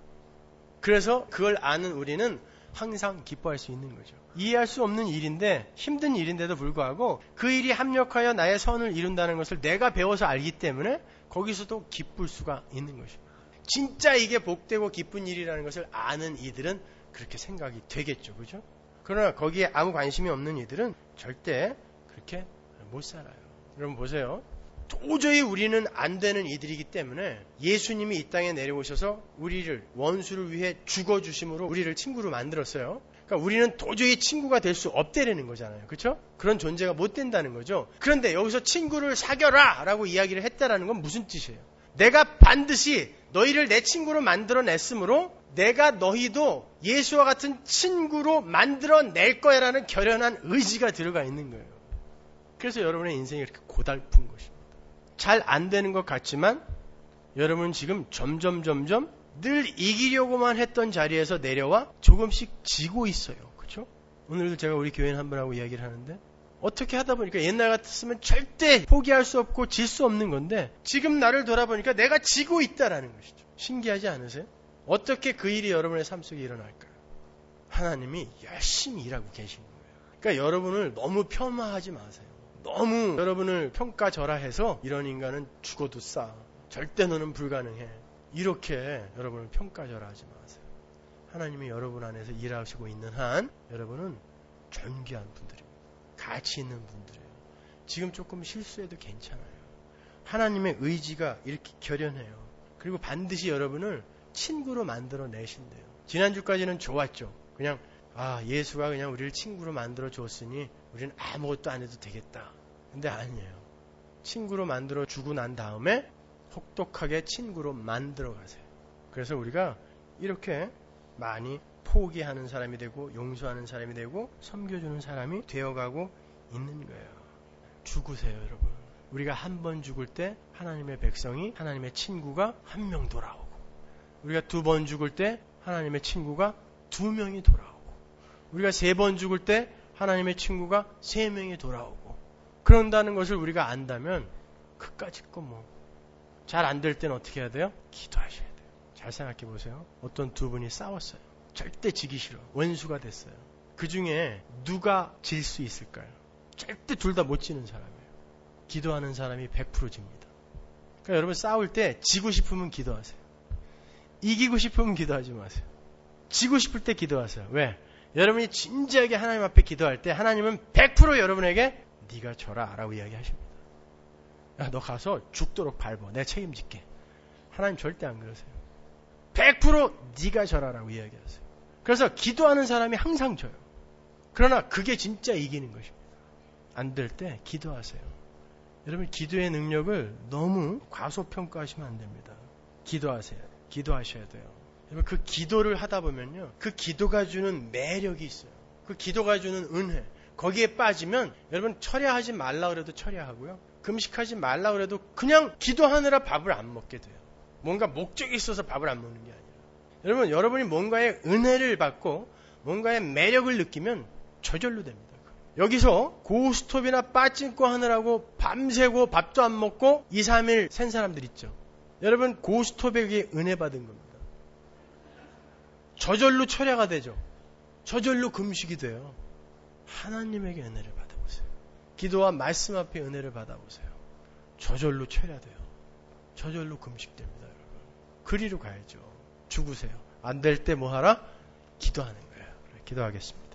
그래서 그걸 아는 우리는 항상 기뻐할 수 있는 거죠. 이해할 수 없는 일인데 힘든 일인데도 불구하고 그 일이 합력하여 나의 선을 이룬다는 것을 내가 배워서 알기 때문에 거기서도 기쁠 수가 있는 것입니다. 진짜 이게 복되고 기쁜 일이라는 것을 아는 이들은 그렇게 생각이 되겠죠. 그죠? 그러나 거기에 아무 관심이 없는 이들은 절대 그렇게 못 살아요. 여러분 보세요. 도저히 우리는 안 되는 이들이기 때문에 예수님이 이 땅에 내려오셔서 우리를 원수를 위해 죽어주심으로 우리를 친구로 만들었어요. 그러니까 우리는 도저히 친구가 될 수 없다라는 거잖아요. 그렇죠? 그런 존재가 못 된다는 거죠. 그런데 여기서 친구를 사겨라 라고 이야기를 했다라는 건 무슨 뜻이에요? 내가 반드시 너희를 내 친구로 만들어냈으므로 내가 너희도 예수와 같은 친구로 만들어낼 거야 라는 결연한 의지가 들어가 있는 거예요. 그래서 여러분의 인생이 이렇게 고달픈 것입니다. 잘 안 되는 것 같지만 여러분은 지금 점점 늘 이기려고만 했던 자리에서 내려와 조금씩 지고 있어요. 그렇죠? 오늘도 제가 우리 교인 한 분하고 이야기를 하는데 어떻게 하다 보니까 옛날 같았으면 절대 포기할 수 없고 질 수 없는 건데 지금 나를 돌아보니까 내가 지고 있다라는 것이죠. 신기하지 않으세요? 어떻게 그 일이 여러분의 삶 속에 일어날까요? 하나님이 열심히 일하고 계시는 거예요. 그러니까 여러분을 너무 폄하하지 마세요. 너무 여러분을 평가절하해서 이런 인간은 죽어도 싸. 절대 너는 불가능해. 이렇게 여러분을 평가절하지 마세요. 하나님이 여러분 안에서 일하시고 있는 한 여러분은 존귀한 분들입니다. 가치 있는 분들이에요. 지금 조금 실수해도 괜찮아요. 하나님의 의지가 이렇게 결연해요. 그리고 반드시 여러분을 친구로 만들어 내신대요. 지난주까지는 좋았죠. 그냥 예수가 그냥 우리를 친구로 만들어 줬으니 우리는 아무것도 안 해도 되겠다. 근데 아니에요. 친구로 만들어 주고 난 다음에 혹독하게 친구로 만들어 가세요. 그래서 우리가 이렇게 많이 포기하는 사람이 되고 용서하는 사람이 되고 섬겨주는 사람이 되어가고 있는 거예요. 죽으세요, 여러분. 우리가 한 번 죽을 때 하나님의 백성이, 하나님의 친구가 한 명 돌아오고, 우리가 두 번 죽을 때 하나님의 친구가 두 명이 돌아오고, 우리가 세 번 죽을 때 하나님의 친구가 세 명이 돌아오고, 그런다는 것을 우리가 안다면 그까짓 거 잘 안 될 때는 어떻게 해야 돼요? 기도하셔야 돼요. 잘 생각해 보세요. 어떤 두 분이 싸웠어요. 절대 지기 싫어. 원수가 됐어요. 그 중에 누가 질 수 있을까요? 절대 둘 다 못 지는 사람이에요. 기도하는 사람이 100% 집니다. 그러니까 여러분 싸울 때 지고 싶으면 기도하세요. 이기고 싶으면 기도하지 마세요. 지고 싶을 때 기도하세요. 왜? 여러분이 진지하게 하나님 앞에 기도할 때 하나님은 100% 여러분에게 네가 져라 라고 이야기하십니다. 야, 너 가서 죽도록 밟아. 내가 책임질게. 하나님 절대 안 그러세요. 100% 네가 져라 라고 이야기하세요. 그래서 기도하는 사람이 항상 져요. 그러나 그게 진짜 이기는 것입니다. 안 될 때 기도하세요. 여러분 기도의 능력을 너무 과소평가하시면 안 됩니다. 기도하세요. 기도하셔야 돼요. 여러분 그 기도를 하다 보면요. 그 기도가 주는 매력이 있어요. 그 기도가 주는 은혜. 거기에 빠지면 여러분 철야하지 말라 그래도 철야하고요. 금식하지 말라 그래도 그냥 기도하느라 밥을 안 먹게 돼요. 뭔가 목적이 있어서 밥을 안 먹는 게 아니라. 여러분이 뭔가의 은혜를 받고 뭔가의 매력을 느끼면 저절로 됩니다. 여기서 고스톱이나 빠찡코 하느라고 밤새고 밥도 안 먹고 2, 3일 센 사람들 있죠. 여러분 고스톱에게 은혜 받은 겁니다. 저절로 철야가 되죠. 저절로 금식이 돼요. 하나님에게 은혜를 받아보세요. 기도와 말씀 앞에 은혜를 받아보세요. 저절로 철야돼요. 저절로 금식됩니다. 여러분. 그리로 가야죠. 죽으세요. 안 될 때 뭐 하라? 기도하는 거예요. 기도하겠습니다.